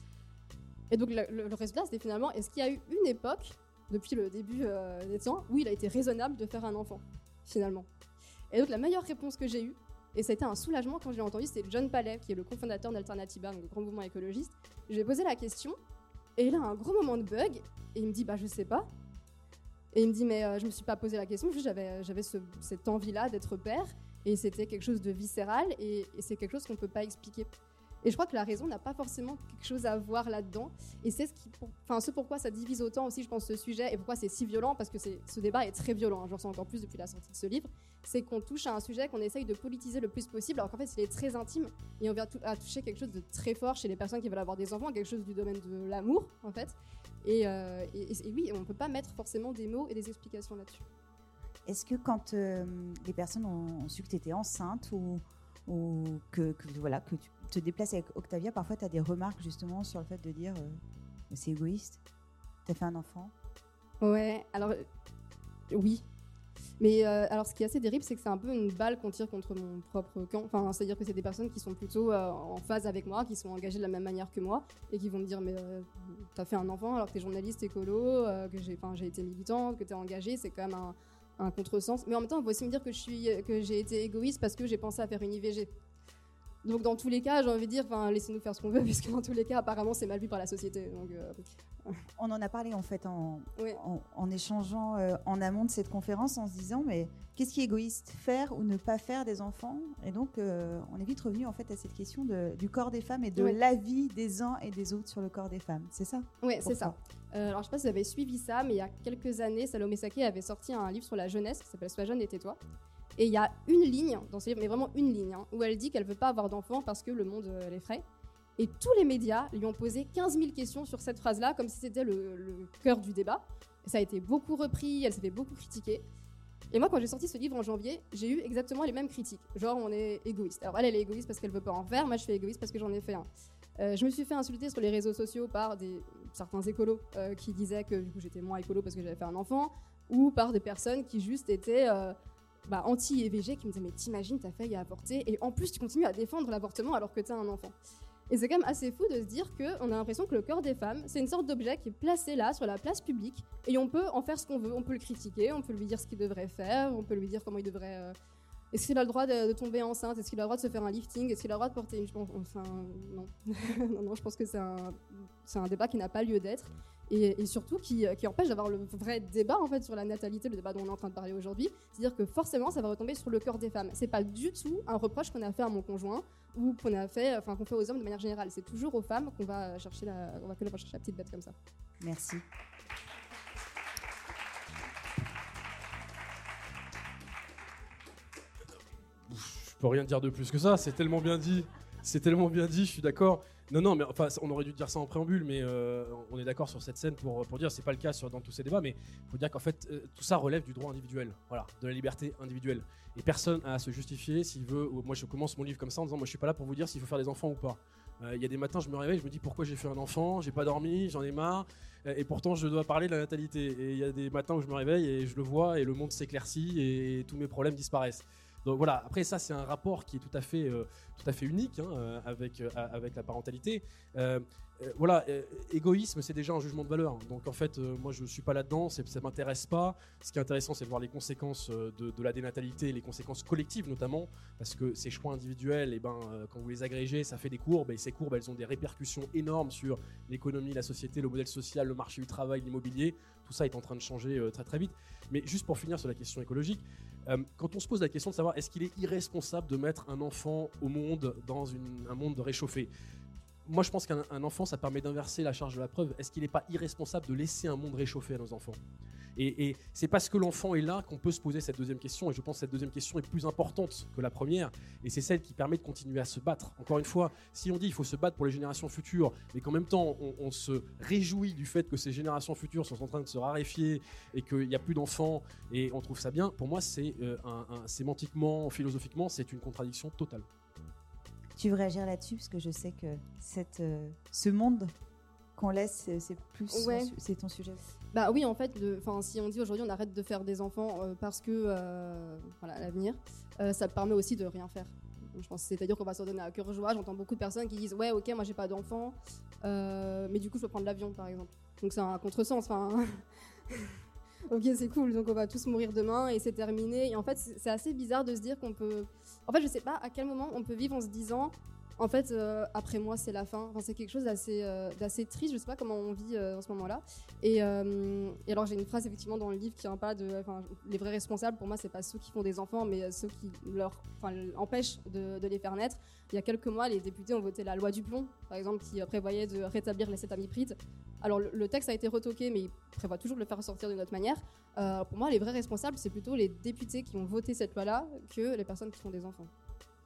Et donc le résultat, c'était finalement, est-ce qu'il y a eu une époque, depuis le début des temps, où il a été raisonnable de faire un enfant, finalement? Et donc la meilleure réponse que j'ai eue, et ça a été un soulagement quand je l'ai entendu, c'était John Palais, qui est le cofondateur d'Alternativa, donc le grand mouvement écologiste. Je lui ai posé la question, et il a un gros moment de bug, et il me dit, je sais pas. Et il me dit, mais je me suis pas posé la question, juste j'avais cette envie-là d'être père, et c'était quelque chose de viscéral, et c'est quelque chose qu'on peut pas expliquer. Et je crois que la raison n'a pas forcément quelque chose à voir là-dedans. Et c'est ce pourquoi ça divise autant aussi, je pense, ce sujet, et pourquoi c'est si violent, parce que ce débat est très violent, hein, je ressens encore plus depuis la sortie de ce livre, c'est qu'on touche à un sujet qu'on essaye de politiser le plus possible, alors qu'en fait, il est très intime, et on vient à toucher quelque chose de très fort chez les personnes qui veulent avoir des enfants, quelque chose du domaine de l'amour, en fait. Et oui, on ne peut pas mettre forcément des mots et des explications là-dessus. Est-ce que quand les personnes ont su que tu étais enceinte ou que tu te déplaces avec Octavia, parfois tu as des remarques justement sur le fait de dire c'est égoïste, tu as fait un enfant? Ouais, alors oui. Mais alors ce qui est assez terrible, c'est que c'est un peu une balle qu'on tire contre mon propre camp. Enfin, c'est-à-dire que c'est des personnes qui sont plutôt en phase avec moi, qui sont engagées de la même manière que moi, et qui vont me dire mais t'as fait un enfant alors que t'es journaliste écolo, que j'ai été militante, que t'es engagée, c'est quand même un contresens. Mais en même temps, on va aussi me dire que j'ai été égoïste parce que j'ai pensé à faire une IVG. Donc dans tous les cas, j'ai envie de dire, laissez-nous faire ce qu'on veut, puisque dans tous les cas, apparemment, c'est mal vu par la société. Donc, on en a parlé en fait en échangeant en amont de cette conférence, en se disant mais qu'est-ce qui est égoïste, faire ou ne pas faire des enfants? Et donc on est vite revenu en fait à cette question du corps des femmes et de l'avis des uns et des autres sur le corps des femmes, c'est ça? Oui, c'est ça. Alors je sais pas si vous avez suivi ça, mais il y a quelques années, Salomé Saké avait sorti un livre sur la jeunesse qui s'appelle Sois jeune et tais-toi. Et il y a une ligne dans ce livre, mais vraiment une ligne, où elle dit qu'elle veut pas avoir d'enfants parce que le monde l'effraie. Et tous les médias lui ont posé 15 000 questions sur cette phrase-là, comme si c'était le cœur du débat. Et ça a été beaucoup repris, elle s'est fait beaucoup critiquer. Et moi, quand j'ai sorti ce livre en janvier, j'ai eu exactement les mêmes critiques. Genre, on est égoïste. Alors elle est égoïste parce qu'elle veut pas en faire, moi je suis égoïste parce que j'en ai fait un. Je me suis fait insulter sur les réseaux sociaux par certains écolos qui disaient que du coup, j'étais moins écolo parce que j'avais fait un enfant, ou par des personnes qui juste étaient anti-EVG, qui me disaient mais t'imagines, t'as failli avorter et en plus tu continues à défendre l'avortement alors que t'as un enfant. Et c'est quand même assez fou de se dire qu'on a l'impression que le corps des femmes, c'est une sorte d'objet qui est placé là, sur la place publique, et on peut en faire ce qu'on veut. On peut le critiquer, on peut lui dire ce qu'il devrait faire, on peut lui dire comment il devrait... Est-ce qu'il a le droit de tomber enceinte? Est-ce qu'il a le droit de se faire un lifting? Est-ce qu'il a le droit de porter une... non. Non, je pense que c'est un débat qui n'a pas lieu d'être, et surtout qui empêche d'avoir le vrai débat en fait sur la natalité, le débat dont on est en train de parler aujourd'hui. C'est-à-dire que forcément, ça va retomber sur le corps des femmes. C'est pas du tout un reproche qu'on a fait à mon conjoint ou qu'on fait aux hommes de manière générale. C'est toujours aux femmes qu'on va chercher la petite bête comme ça. Merci. Je peux rien dire de plus que ça, c'est tellement bien dit, je suis d'accord. Non, mais enfin, on aurait dû dire ça en préambule, mais on est d'accord sur cette scène pour dire, c'est pas le cas dans tous ces débats, mais il faut dire qu'en fait, tout ça relève du droit individuel, voilà, de la liberté individuelle. Et personne n'a à se justifier s'il veut. Moi, je commence mon livre comme ça en disant, moi, je suis pas là pour vous dire s'il faut faire des enfants ou pas. Il y a des matins, je me réveille, je me dis pourquoi j'ai fait un enfant, j'ai pas dormi, j'en ai marre, et pourtant je dois parler de la natalité. Et il y a des matins où je me réveille et je le vois, et le monde s'éclaircit et tous mes problèmes disparaissent. Donc voilà, après ça c'est un rapport qui est tout à fait unique avec la parentalité. Égoïsme c'est déjà un jugement de valeur. Donc en fait moi je suis pas là-dedans, ça m'intéresse pas. Ce qui est intéressant c'est de voir les conséquences de la dénatalité, les conséquences collectives notamment, parce que ces choix individuels, quand vous les agrégez, ça fait des courbes, et ces courbes elles ont des répercussions énormes sur l'économie, la société, le modèle social, le marché du travail, l'immobilier. Tout ça est en train de changer très très vite. Mais juste pour finir sur la question écologique, quand on se pose la question de savoir est-ce qu'il est irresponsable de mettre un enfant au monde dans un monde réchauffé, moi je pense qu'un enfant ça permet d'inverser la charge de la preuve. Est-ce qu'il n'est pas irresponsable de laisser un monde réchauffé à nos enfants? Et c'est parce que l'enfant est là qu'on peut se poser cette deuxième question, et je pense que cette deuxième question est plus importante que la première, et c'est celle qui permet de continuer à se battre. Encore une fois, si on dit il faut se battre pour les générations futures, mais qu'en même temps on se réjouit du fait que ces générations futures sont en train de se raréfier et qu'il n'y a plus d'enfants, et on trouve ça bien, pour moi c'est sémantiquement, philosophiquement, c'est une contradiction totale. Tu veux réagir là-dessus parce que je sais que ce monde qu'on laisse, c'est plus c'est ton sujet. Bah oui, en fait, si on dit aujourd'hui on arrête de faire des enfants parce que l'avenir, ça permet aussi de rien faire. Je pense, c'est-à-dire qu'on va se donner à cœur joie. J'entends beaucoup de personnes qui disent ouais, ok, moi j'ai pas d'enfants, mais du coup je peux prendre l'avion par exemple. Donc c'est un contresens. Ok, c'est cool. Donc on va tous mourir demain et c'est terminé. Et en fait, c'est assez bizarre de se dire qu'on peut. En fait, je sais pas à quel moment on peut vivre en se disant. En fait, après moi, c'est la fin. Enfin, c'est quelque chose d'assez triste. Je sais pas comment on vit en ce moment-là. Et alors, j'ai une phrase effectivement dans le livre qui en parle de. Les vrais responsables, pour moi, c'est pas ceux qui font des enfants, mais ceux qui empêchent de les faire naître. Il y a quelques mois, les députés ont voté la loi du plomb, par exemple, qui prévoyait de rétablir l'acétamipride. Alors, le texte a été retoqué, mais il prévoit toujours de le faire ressortir d'une autre manière. Pour moi, les vrais responsables, c'est plutôt les députés qui ont voté cette loi-là que les personnes qui font des enfants.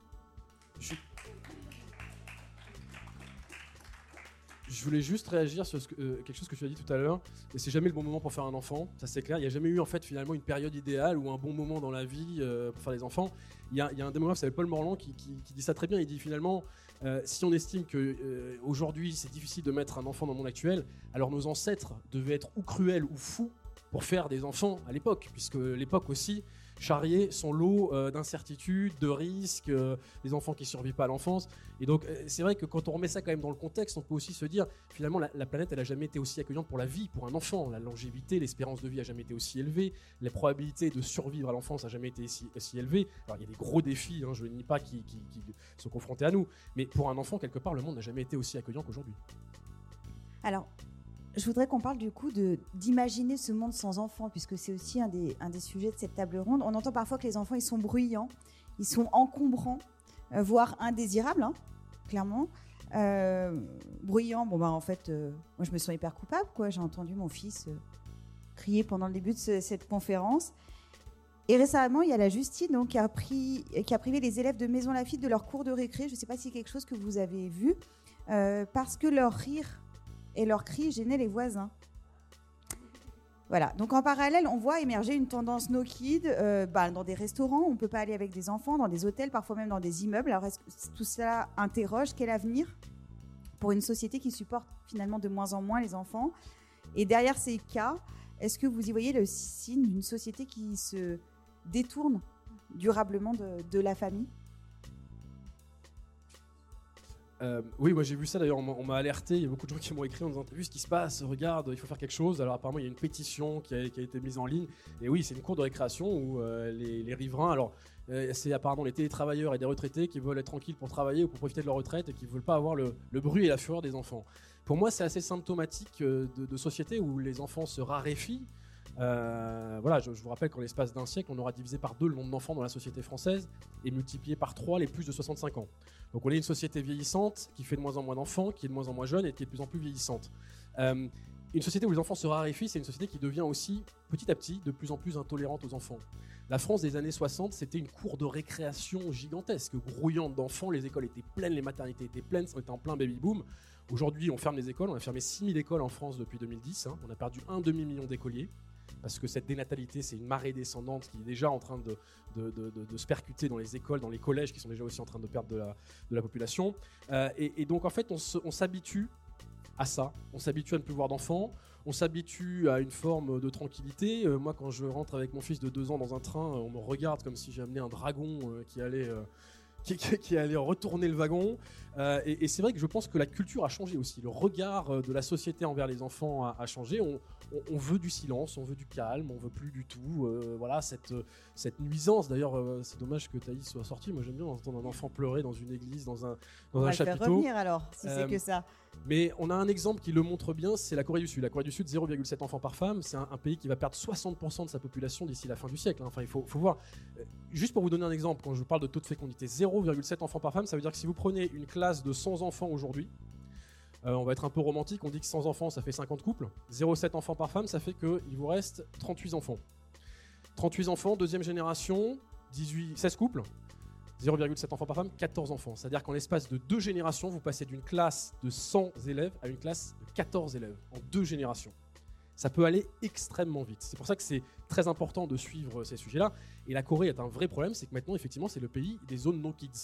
Je voulais juste réagir sur quelque chose que tu as dit tout à l'heure. Et c'est jamais le bon moment pour faire un enfant, ça c'est clair. Il n'y a jamais eu en fait finalement une période idéale ou un bon moment dans la vie pour faire des enfants. Il y a un démographe qui s'appelle Paul Morland qui dit ça très bien. Il dit finalement, si on estime qu'aujourd'hui c'est difficile de mettre un enfant dans le monde actuel, alors nos ancêtres devaient être ou cruels ou fous pour faire des enfants à l'époque, puisque l'époque aussi charriait son lot d'incertitudes, de risques, des enfants qui ne survivent pas à l'enfance. Et donc c'est vrai que quand on remet ça quand même dans le contexte, on peut aussi se dire finalement la planète elle n'a jamais été aussi accueillante pour la vie, pour un enfant. La longévité, l'espérance de vie n'a jamais été aussi élevée, les probabilités de survivre à l'enfance n'a jamais été aussi élevées. Alors il y a des gros défis, je ne nie pas, qui sont confrontés à nous, mais pour un enfant quelque part le monde n'a jamais été aussi accueillant qu'aujourd'hui. Alors je voudrais qu'on parle du coup d'imaginer ce monde sans enfants, puisque c'est aussi un des sujets de cette table ronde. On entend parfois que les enfants, ils sont bruyants, ils sont encombrants, voire indésirables, clairement. Bruyants, en fait, moi je me sens hyper coupable, quoi. J'ai entendu mon fils crier pendant le début de cette conférence. Et récemment, il y a la justice donc, qui a privé les élèves de Maison Lafitte de leur cours de récré. Je ne sais pas si c'est quelque chose que vous avez vu, parce que leur rire et leurs cris gênaient les voisins. Voilà. Donc en parallèle, on voit émerger une tendance no kid dans des restaurants. On ne peut pas aller avec des enfants, dans des hôtels, parfois même dans des immeubles. Alors est-ce que tout cela interroge quel avenir pour une société qui supporte finalement de moins en moins les enfants? Et derrière ces cas, est-ce que vous y voyez le signe d'une société qui se détourne durablement de la famille? Oui, moi j'ai vu ça d'ailleurs, on m'a alerté, il y a beaucoup de gens qui m'ont écrit en disant « T'as vu ce qui se passe, regarde, il faut faire quelque chose ». Alors apparemment il y a une pétition qui a été mise en ligne, et oui c'est une cour de récréation où les riverains, alors c'est apparemment les télétravailleurs et des retraités qui veulent être tranquilles pour travailler ou pour profiter de leur retraite et qui ne veulent pas avoir le bruit et la fureur des enfants. Pour moi c'est assez symptomatique de société où les enfants se raréfient. Je vous rappelle qu'en l'espace d'un siècle, on aura divisé par 2 le nombre d'enfants dans la société française et multiplié par 3 les plus de 65 ans. Donc on est une société vieillissante qui fait de moins en moins d'enfants, qui est de moins en moins jeune et qui est de plus en plus vieillissante. Une société où les enfants se raréfient, c'est une société qui devient aussi petit à petit de plus en plus intolérante aux enfants. La France des années 60, c'était une cour de récréation gigantesque, grouillante d'enfants, les écoles étaient pleines, les maternités étaient pleines, on était en plein baby-boom. Aujourd'hui, on ferme les écoles, on a fermé 6000 écoles en France depuis 2010, on a perdu un demi-million d'écoliers. Parce que cette dénatalité, c'est une marée descendante qui est déjà en train de se percuter dans les écoles, dans les collèges qui sont déjà aussi en train de perdre de la population. Et donc en fait, on s'habitue à ça. On s'habitue à ne plus voir d'enfants. On s'habitue à une forme de tranquillité. Moi, quand je rentre avec mon fils de 2 ans dans un train, on me regarde comme si j'ai amené un dragon qui allait retourner le wagon. Et c'est vrai que je pense que la culture a changé aussi. Le regard de la société envers les enfants a changé. On veut du silence, on veut du calme, on veut plus du tout cette nuisance. D'ailleurs, c'est dommage que Thaïs soit sortie. Moi, j'aime bien entendre un enfant pleurer dans une église, dans un chapiteau. On va le faire revenir alors, si c'est que ça. Mais on a un exemple qui le montre bien, c'est la Corée du Sud. La Corée du Sud, 0,7 enfants par femme. C'est un pays qui va perdre 60% de sa population d'ici la fin du siècle. Enfin, il faut voir. Juste pour vous donner un exemple, quand je parle de taux de fécondité, 0,7 enfants par femme, ça veut dire que si vous prenez une classe de 100 enfants aujourd'hui, on va être un peu romantique, on dit que 100 enfants, ça fait 50 couples. 0,7 enfants par femme, ça fait qu'il vous reste 38 enfants. 38 enfants, deuxième génération, 16 couples. 0,7 enfants par femme, 14 enfants. C'est-à-dire qu'en l'espace de 2 générations, vous passez d'une classe de 100 élèves à une classe de 14 élèves, en 2 générations. Ça peut aller extrêmement vite. C'est pour ça que c'est très important de suivre ces sujets-là. Et la Corée est un vrai problème, c'est que maintenant, effectivement, c'est le pays des zones no kids.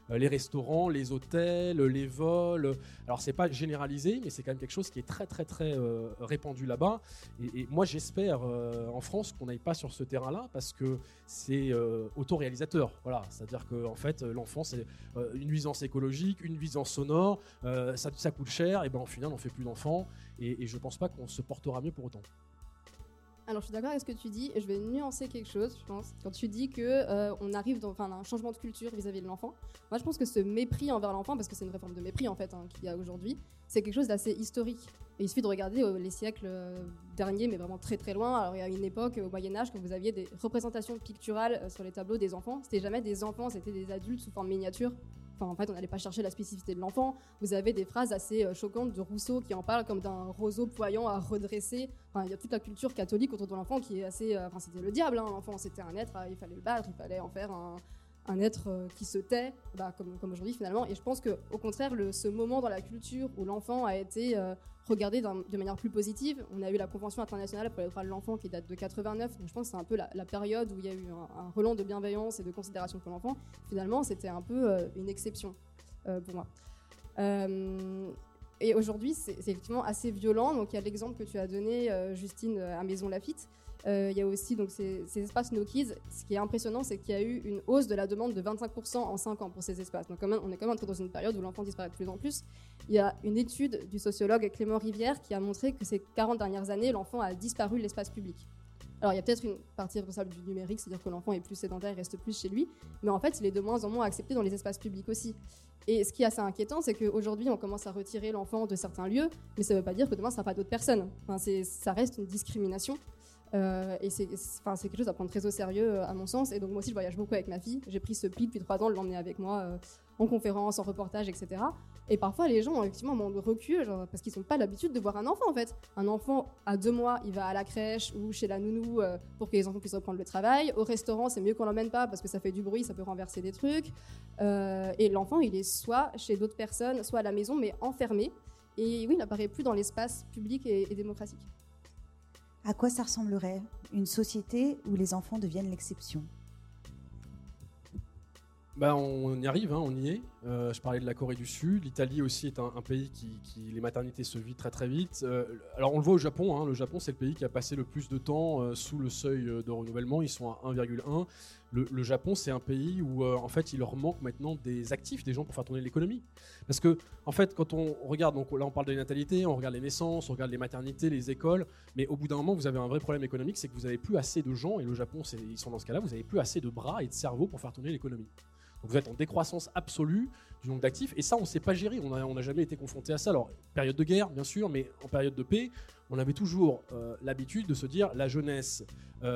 les restaurants, les hôtels, les vols. Alors c'est pas généralisé, mais c'est quand même quelque chose qui est très très très répandu là-bas. Et moi j'espère en France qu'on n'aille pas sur ce terrain-là parce que c'est autoréalisateur. Voilà, c'est-à-dire que en fait l'enfant c'est une nuisance écologique, une nuisance sonore, ça coûte cher, et ben au final on fait plus d'enfants et je pense pas qu'on se portera mieux pour autant. Alors je suis d'accord avec ce que tu dis et je vais nuancer quelque chose, je pense. Quand tu dis que on arrive dans un changement de culture vis-à-vis de l'enfant, moi je pense que ce mépris envers l'enfant, parce que c'est une réforme de mépris en fait qu'il y a aujourd'hui, c'est quelque chose d'assez historique. Et il suffit de regarder les siècles derniers, mais vraiment très très loin. Alors il y a une époque au Moyen-Âge quand vous aviez des représentations picturales sur les tableaux des enfants, c'était jamais des enfants, c'était des adultes sous forme miniature. Enfin, en fait, on n'allait pas chercher la spécificité de l'enfant. Vous avez des phrases assez choquantes de Rousseau qui en parle comme d'un roseau poillant à redresser. Enfin, il y a toute la culture catholique autour de l'enfant qui est assez... Enfin, c'était le diable, hein, l'enfant. C'était un être, il fallait le battre, il fallait en faire un être qui se tait, comme aujourd'hui finalement. Et je pense qu'au contraire, ce moment dans la culture où l'enfant a été regardé de manière plus positive, on a eu la Convention internationale pour les droits de l'enfant qui date de 89, donc je pense que c'est un peu la période où il y a eu un relent de bienveillance et de considération pour l'enfant. Finalement, c'était un peu une exception pour moi. Et aujourd'hui, c'est effectivement assez violent. Donc il y a l'exemple que tu as donné, Justine, à Maison Lafitte. Il y a aussi donc, ces espaces No Kids. Ce qui est impressionnant, c'est qu'il y a eu une hausse de la demande de 25% en 5 ans pour ces espaces. Donc on est quand même entré dans une période où l'enfant disparaît de plus en plus. Il y a une étude du sociologue Clément Rivière qui a montré que ces 40 dernières années, l'enfant a disparu de l'espace public. Alors il y a peut-être une partie responsable du numérique, c'est-à-dire que l'enfant est plus sédentaire, il reste plus chez lui, mais en fait il est de moins en moins accepté dans les espaces publics aussi. Et ce qui est assez inquiétant, c'est qu'aujourd'hui on commence à retirer l'enfant de certains lieux, mais ça ne veut pas dire que demain ce ne sera pas d'autres personnes. Enfin, ça reste une discrimination. Et c'est quelque chose à prendre très au sérieux à mon sens. Et donc moi aussi je voyage beaucoup avec ma fille. J'ai pris ce pli depuis 3 ans, de l'emmener avec moi en conférence, en reportage, etc. Et parfois les gens effectivement manquent de recul, parce qu'ils n'ont pas l'habitude de voir un enfant en fait. Un enfant à 2 mois, il va à la crèche ou chez la nounou pour que les enfants puissent reprendre le travail. Au restaurant, c'est mieux qu'on l'emmène pas parce que ça fait du bruit, ça peut renverser des trucs. Et l'enfant, il est soit chez d'autres personnes, soit à la maison, mais enfermé. Et oui, il n'apparaît plus dans l'espace public et démocratique. À quoi ça ressemblerait une société où les enfants deviennent l'exception ? On y arrive, on y est. Je parlais de la Corée du Sud. L'Italie aussi est un pays qui les maternités se vident très très vite. Alors on le voit au Japon. Le Japon, c'est le pays qui a passé le plus de temps sous le seuil de renouvellement. Ils sont à 1,1. Le Japon, c'est un pays où en fait il leur manque maintenant des actifs, des gens pour faire tourner l'économie. Parce que en fait, quand on regarde, donc là on parle de la natalité, on regarde les naissances, on regarde les maternités, les écoles, mais au bout d'un moment vous avez un vrai problème économique, c'est que vous n'avez plus assez de gens, et le Japon, ils sont dans ce cas-là, vous n'avez plus assez de bras et de cerveau pour faire tourner l'économie. Donc vous êtes en décroissance absolue du nombre d'actifs, et ça on ne sait pas gérer, on n'a jamais été confronté à ça. Alors période de guerre bien sûr, mais en période de paix, on avait toujours l'habitude de se dire la jeunesse,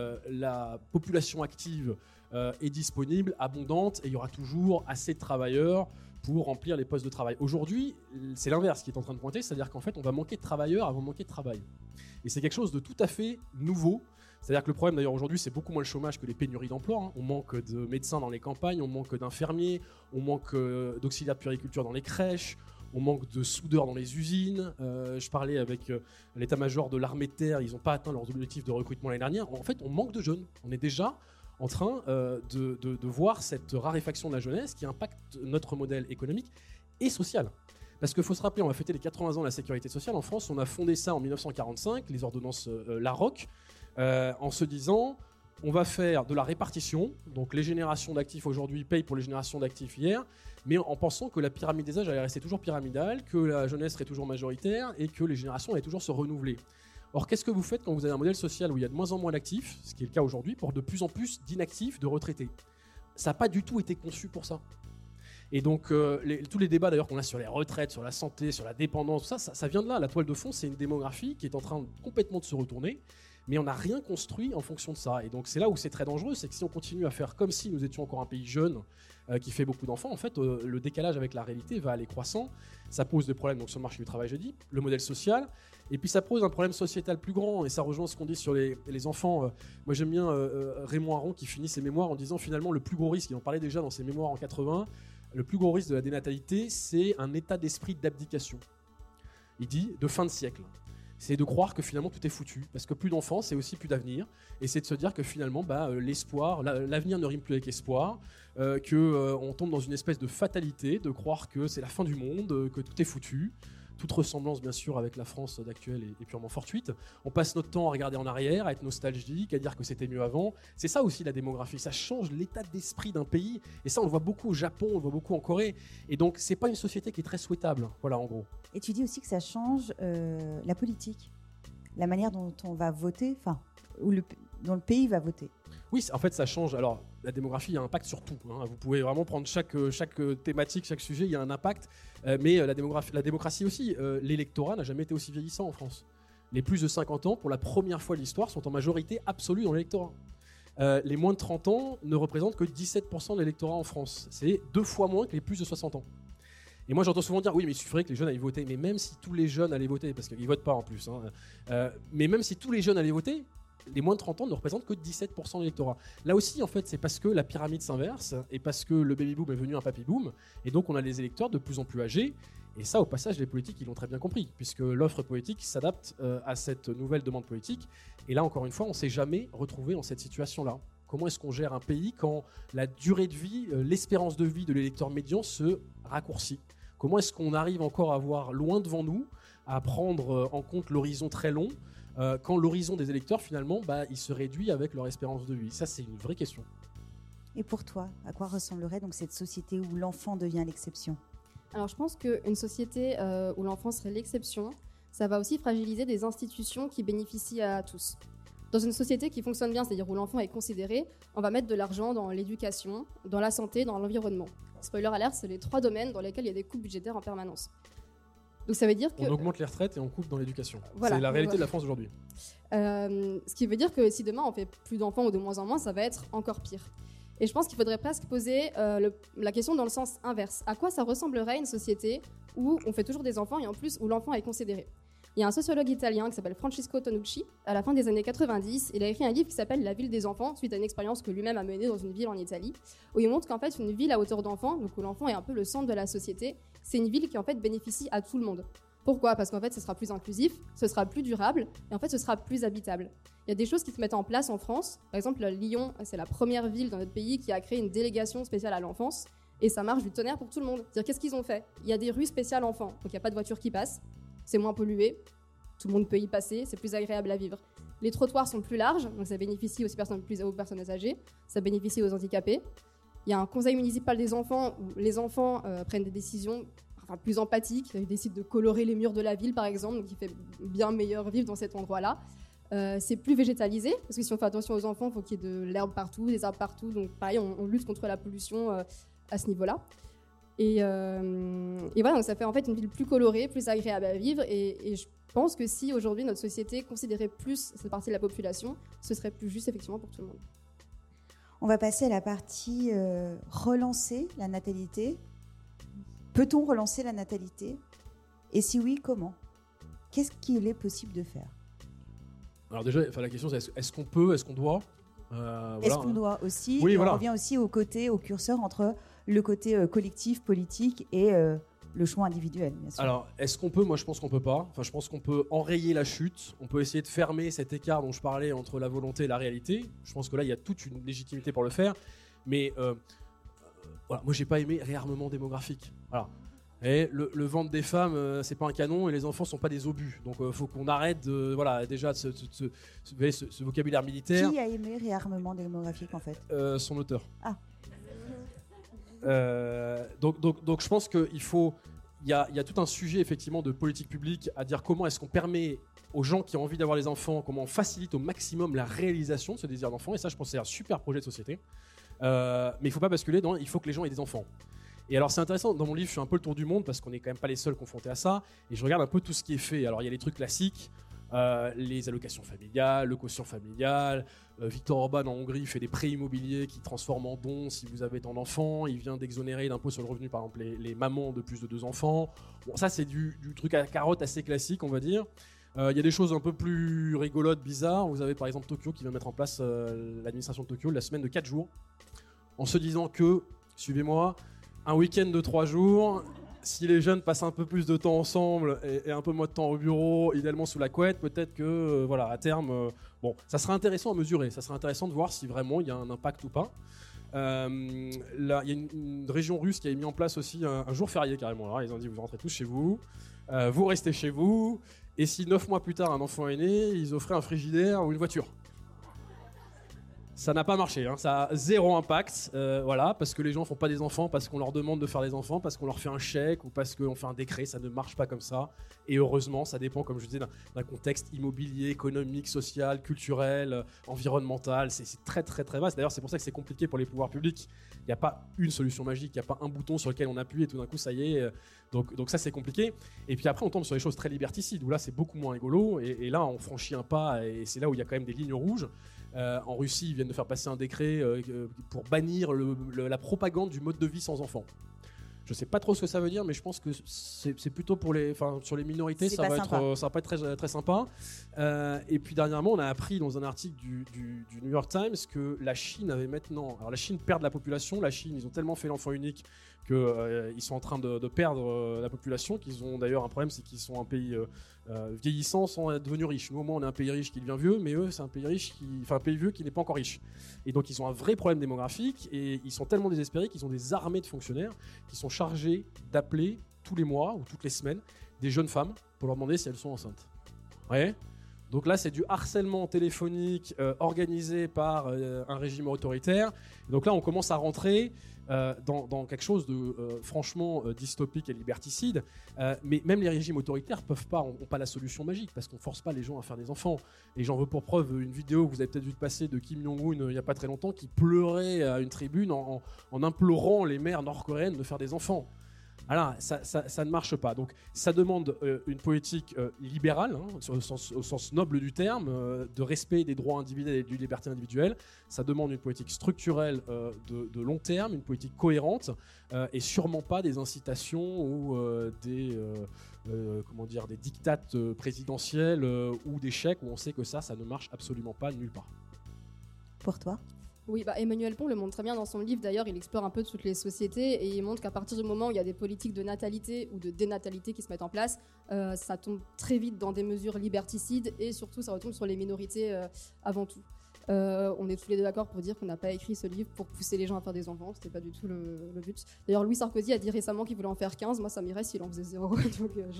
la population active est disponible, abondante, et il y aura toujours assez de travailleurs pour remplir les postes de travail. Aujourd'hui, c'est l'inverse qui est en train de pointer, c'est-à-dire qu'en fait on va manquer de travailleurs avant de manquer de travail. Et c'est quelque chose de tout à fait nouveau. C'est-à-dire que le problème d'ailleurs aujourd'hui, c'est beaucoup moins le chômage que les pénuries d'emploi. On manque de médecins dans les campagnes, on manque d'infirmiers, on manque d'auxiliaires de puériculture dans les crèches, on manque de soudeurs dans les usines. Je parlais avec l'état-major de l'armée de terre, ils n'ont pas atteint leurs objectifs de recrutement l'année dernière. En fait, on manque de jeunes. On est déjà en train de voir cette raréfaction de la jeunesse qui impacte notre modèle économique et social. Parce qu'il faut se rappeler, on va fêter les 80 ans de la sécurité sociale en France. On a fondé ça en 1945, les ordonnances Larocque, en se disant on va faire de la répartition. Donc les générations d'actifs aujourd'hui payent pour les générations d'actifs hier, mais en pensant que la pyramide des âges allait rester toujours pyramidale, que la jeunesse serait toujours majoritaire et que les générations allaient toujours se renouveler. Or, qu'est-ce que vous faites quand vous avez un modèle social où il y a de moins en moins d'actifs, ce qui est le cas aujourd'hui, pour de plus en plus d'inactifs, de retraités ? Ça n'a pas du tout été conçu pour ça. Et donc, tous les débats d'ailleurs qu'on a sur les retraites, sur la santé, sur la dépendance, tout ça, ça vient de là. La toile de fond, c'est une démographie qui est en train complètement de se retourner, mais on n'a rien construit en fonction de ça. Et donc, c'est là où c'est très dangereux, c'est que si on continue à faire comme si nous étions encore un pays jeune, qui fait beaucoup d'enfants, en fait, le décalage avec la réalité va aller croissant. Ça pose des problèmes donc, sur le marché du travail, je dis, le modèle social, et puis ça pose un problème sociétal plus grand, et ça rejoint ce qu'on dit sur les enfants. Moi, j'aime bien Raymond Aron qui finit ses mémoires en disant finalement le plus gros risque, il en parlait déjà dans ses mémoires en 80, le plus gros risque de la dénatalité, c'est un état d'esprit d'abdication. Il dit de fin de siècle. c'est de croire que finalement tout est foutu, parce que plus d'enfants, c'est aussi plus d'avenir, et c'est de se dire que finalement, l'espoir, l'avenir ne rime plus avec espoir, qu'on tombe dans une espèce de fatalité, de croire que c'est la fin du monde, que tout est foutu. Toute ressemblance, bien sûr, avec la France d'actuelle est purement fortuite. On passe notre temps à regarder en arrière, à être nostalgique, à dire que c'était mieux avant. C'est ça aussi la démographie, ça change l'état d'esprit d'un pays, et ça on le voit beaucoup au Japon, on le voit beaucoup en Corée, et donc c'est pas une société qui est très souhaitable, voilà en gros. Et tu dis aussi que ça change la politique, la manière dont on va voter, enfin, dont le pays va voter. Oui, en fait ça change. Alors la démographie a un impact sur tout, hein. Vous pouvez vraiment prendre chaque thématique, chaque sujet, il y a un impact, mais la démocratie aussi. L'électorat n'a jamais été aussi vieillissant en France. Les plus de 50 ans, pour la première fois de l'histoire, sont en majorité absolue dans l'électorat. Les moins de 30 ans ne représentent que 17% de l'électorat en France. C'est 2 fois moins que les plus de 60 ans. Et moi j'entends souvent dire oui mais il suffirait que les jeunes aillent voter, mais même si tous les jeunes allaient voter, parce qu'ils votent pas en plus, hein, mais même si tous les jeunes allaient voter, les moins de 30 ans ne représentent que 17% de l'électorat. Là aussi, en fait, c'est parce que la pyramide s'inverse et parce que le baby-boom est devenu un papy-boom. Et donc, on a des électeurs de plus en plus âgés. Et ça, au passage, les politiques, ils l'ont très bien compris, puisque l'offre politique s'adapte à cette nouvelle demande politique. Et là, encore une fois, on ne s'est jamais retrouvé dans cette situation-là. Comment est-ce qu'on gère un pays quand la durée de vie, l'espérance de vie de l'électeur médian se raccourcit ? Comment est-ce qu'on arrive encore à voir loin devant nous, à prendre en compte l'horizon très long, quand l'horizon des électeurs, finalement, il se réduit avec leur espérance de vie? Ça, c'est une vraie question. Et pour toi, à quoi ressemblerait donc cette société où l'enfant devient l'exception ? Alors, je pense qu'une société où l'enfant serait l'exception, ça va aussi fragiliser des institutions qui bénéficient à tous. Dans une société qui fonctionne bien, c'est-à-dire où l'enfant est considéré, on va mettre de l'argent dans l'éducation, dans la santé, dans l'environnement. Spoiler alert, c'est les 3 domaines dans lesquels il y a des coupes budgétaires en permanence. Donc ça veut dire que... On augmente les retraites et on coupe dans l'éducation. Voilà, c'est la réalité de la France aujourd'hui. Ce qui veut dire que si demain on fait plus d'enfants ou de moins en moins, ça va être encore pire. Et je pense qu'il faudrait presque poser la question dans le sens inverse. À quoi ça ressemblerait une société où on fait toujours des enfants et en plus où l'enfant est considéré ? Il y a un sociologue italien qui s'appelle Francesco Tonucci. À la fin des années 90, il a écrit un livre qui s'appelle La ville des enfants, suite à une expérience que lui-même a menée dans une ville en Italie, où il montre qu'en fait une ville à hauteur d'enfant, donc où l'enfant est un peu le centre de la société, c'est une ville qui en fait bénéficie à tout le monde. Pourquoi ? Parce qu'en fait ce sera plus inclusif, ce sera plus durable et en fait ce sera plus habitable. Il y a des choses qui se mettent en place en France. Par exemple, Lyon, c'est la première ville dans notre pays qui a créé une délégation spéciale à l'enfance. Et ça marche du tonnerre pour tout le monde. C'est-à-dire, qu'est-ce qu'ils ont fait ? Il y a des rues spéciales enfants, donc il n'y a pas de voitures qui passent, c'est moins pollué, tout le monde peut y passer, c'est plus agréable à vivre. Les trottoirs sont plus larges, donc ça bénéficie aussi aux personnes âgées, ça bénéficie aux handicapés. Il y a un conseil municipal des enfants où les enfants prennent des décisions plus empathiques. Ils décident de colorer les murs de la ville, par exemple, donc il fait bien meilleur vivre dans cet endroit-là. C'est plus végétalisé, parce que si on fait attention aux enfants, il faut qu'il y ait de l'herbe partout, des arbres partout. Donc pareil, on lutte contre la pollution à ce niveau-là. Et voilà, donc ça fait en fait une ville plus colorée, plus agréable à vivre. Et je pense que si aujourd'hui notre société considérait plus cette partie de la population, ce serait plus juste effectivement pour tout le monde. On va passer à la partie relancer la natalité. Peut-on relancer la natalité ? Et si oui, comment ? Qu'est-ce qu'il est possible de faire ? Alors déjà, la question c'est est-ce qu'on peut, est-ce qu'on doit Est-ce qu'on doit aussi ? Oui, et voilà. On revient aussi au curseur entre le côté collectif, politique et le choix individuel, bien sûr. Alors, est-ce qu'on peut ? Moi, je pense qu'on peut pas. Enfin, je pense qu'on peut enrayer la chute. On peut essayer de fermer cet écart dont je parlais entre la volonté et la réalité. Je pense que là, il y a toute une légitimité pour le faire. Mais voilà, moi, j'ai pas aimé réarmement démographique. Voilà. Et le ventre des femmes, c'est pas un canon et les enfants sont pas des obus. Donc, faut qu'on arrête déjà ce vocabulaire militaire. Qui a aimé réarmement démographique, en fait ? Son auteur. Ah. Donc je pense qu'il faut, il y a tout un sujet effectivement de politique publique à dire comment est-ce qu'on permet aux gens qui ont envie d'avoir des enfants, comment on facilite au maximum la réalisation de ce désir d'enfant. Et ça, je pense que c'est un super projet de société. Mais il ne faut pas basculer dans il faut que les gens aient des enfants. Et alors c'est intéressant, dans mon livre je fais un peu le tour du monde parce qu'on n'est quand même pas les seuls confrontés à ça, et je regarde un peu tout ce qui est fait. Alors il y a les trucs classiques, les allocations familiales, le quotient familial. Viktor Orban en Hongrie fait des prêts immobiliers qui transforment en dons si vous avez tant d'enfants. Il vient d'exonérer d'impôt sur le revenu par exemple les mamans de plus de 2 enfants. Bon, ça c'est du truc à carotte assez classique on va dire. Il y a des choses un peu plus rigolotes, bizarres. Vous avez par exemple Tokyo qui vient mettre en place l'administration de Tokyo la semaine de 4 jours en se disant que, suivez-moi, un week-end de 3 jours si les jeunes passent un peu plus de temps ensemble et un peu moins de temps au bureau, idéalement sous la couette, peut-être que, voilà, à terme, bon, ça serait intéressant à mesurer, ça serait intéressant de voir si vraiment il y a un impact ou pas. Là, il y a une région russe qui a mis en place aussi un jour férié carrément. Alors, ils ont dit, vous rentrez tous chez vous, vous restez chez vous, et si 9 mois plus tard un enfant est né, ils offraient un frigidaire ou une voiture. Ça n'a pas marché, hein. Ça a zéro impact, voilà, parce que les gens font pas des enfants, parce qu'on leur demande de faire des enfants, parce qu'on leur fait un chèque ou parce qu'on fait un décret, ça ne marche pas comme ça. Et heureusement, ça dépend, comme je disais, d'un contexte immobilier, économique, social, culturel, environnemental. C'est très très très vaste. D'ailleurs, c'est pour ça que c'est compliqué pour les pouvoirs publics. Il n'y a pas une solution magique, il n'y a pas un bouton sur lequel on appuie et tout d'un coup ça y est. Donc ça c'est compliqué. Et puis après on tombe sur des choses très liberticides où là c'est beaucoup moins rigolo et là on franchit un pas et c'est là où il y a quand même des lignes rouges. En Russie, ils viennent de faire passer un décret pour bannir la propagande du mode de vie sans enfants. Je sais pas trop ce que ça veut dire, mais je pense que c'est plutôt pour sur les minorités, ça va pas être très, très sympa. Et puis dernièrement, on a appris dans un article du New York Times que la Chine avait maintenant... Alors la Chine perd de la population, la Chine, ils ont tellement fait l'enfant unique qu'ils sont en train de perdre la population, qu'ils ont d'ailleurs un problème, c'est qu'ils sont un pays vieillissant sans être devenus riches. Nous au moins on est un pays riche qui devient vieux, mais eux c'est un pays vieux qui n'est pas encore riche. Et donc ils ont un vrai problème démographique et ils sont tellement désespérés qu'ils ont des armées de fonctionnaires qui sont chargés d'appeler tous les mois ou toutes les semaines des jeunes femmes pour leur demander si elles sont enceintes. Ouais. Donc là, c'est du harcèlement téléphonique organisé par un régime autoritaire. Et donc là, on commence à rentrer dans quelque chose de franchement dystopique et liberticide. Mais même les régimes autoritaires n'ont pas la solution magique parce qu'on ne force pas les gens à faire des enfants. Et j'en veux pour preuve une vidéo que vous avez peut-être vu passer de Kim Jong-un il n'y a pas très longtemps qui pleurait à une tribune en implorant les mères nord-coréennes de faire des enfants. Alors, ça ne marche pas. Donc, ça demande une politique libérale, hein, au sens noble du terme, de respect des droits individuels et du liberté individuelle. Ça demande une politique structurelle de long terme, une politique cohérente, et sûrement pas des incitations ou des dictates présidentiels ou des chèques où on sait que ça ne marche absolument pas nulle part. Pour toi ? Oui, Emmanuel Pont le montre très bien dans son livre. D'ailleurs, il explore un peu toutes les sociétés et il montre qu'à partir du moment où il y a des politiques de natalité ou de dénatalité qui se mettent en place, ça tombe très vite dans des mesures liberticides et surtout, ça retombe sur les minorités avant tout. On est tous les deux d'accord pour dire qu'on n'a pas écrit ce livre pour pousser les gens à faire des enfants. C'était pas du tout le but. D'ailleurs, Louis Sarkozy a dit récemment qu'il voulait en faire 15. Moi, ça m'irait s'il en faisait 0. Donc,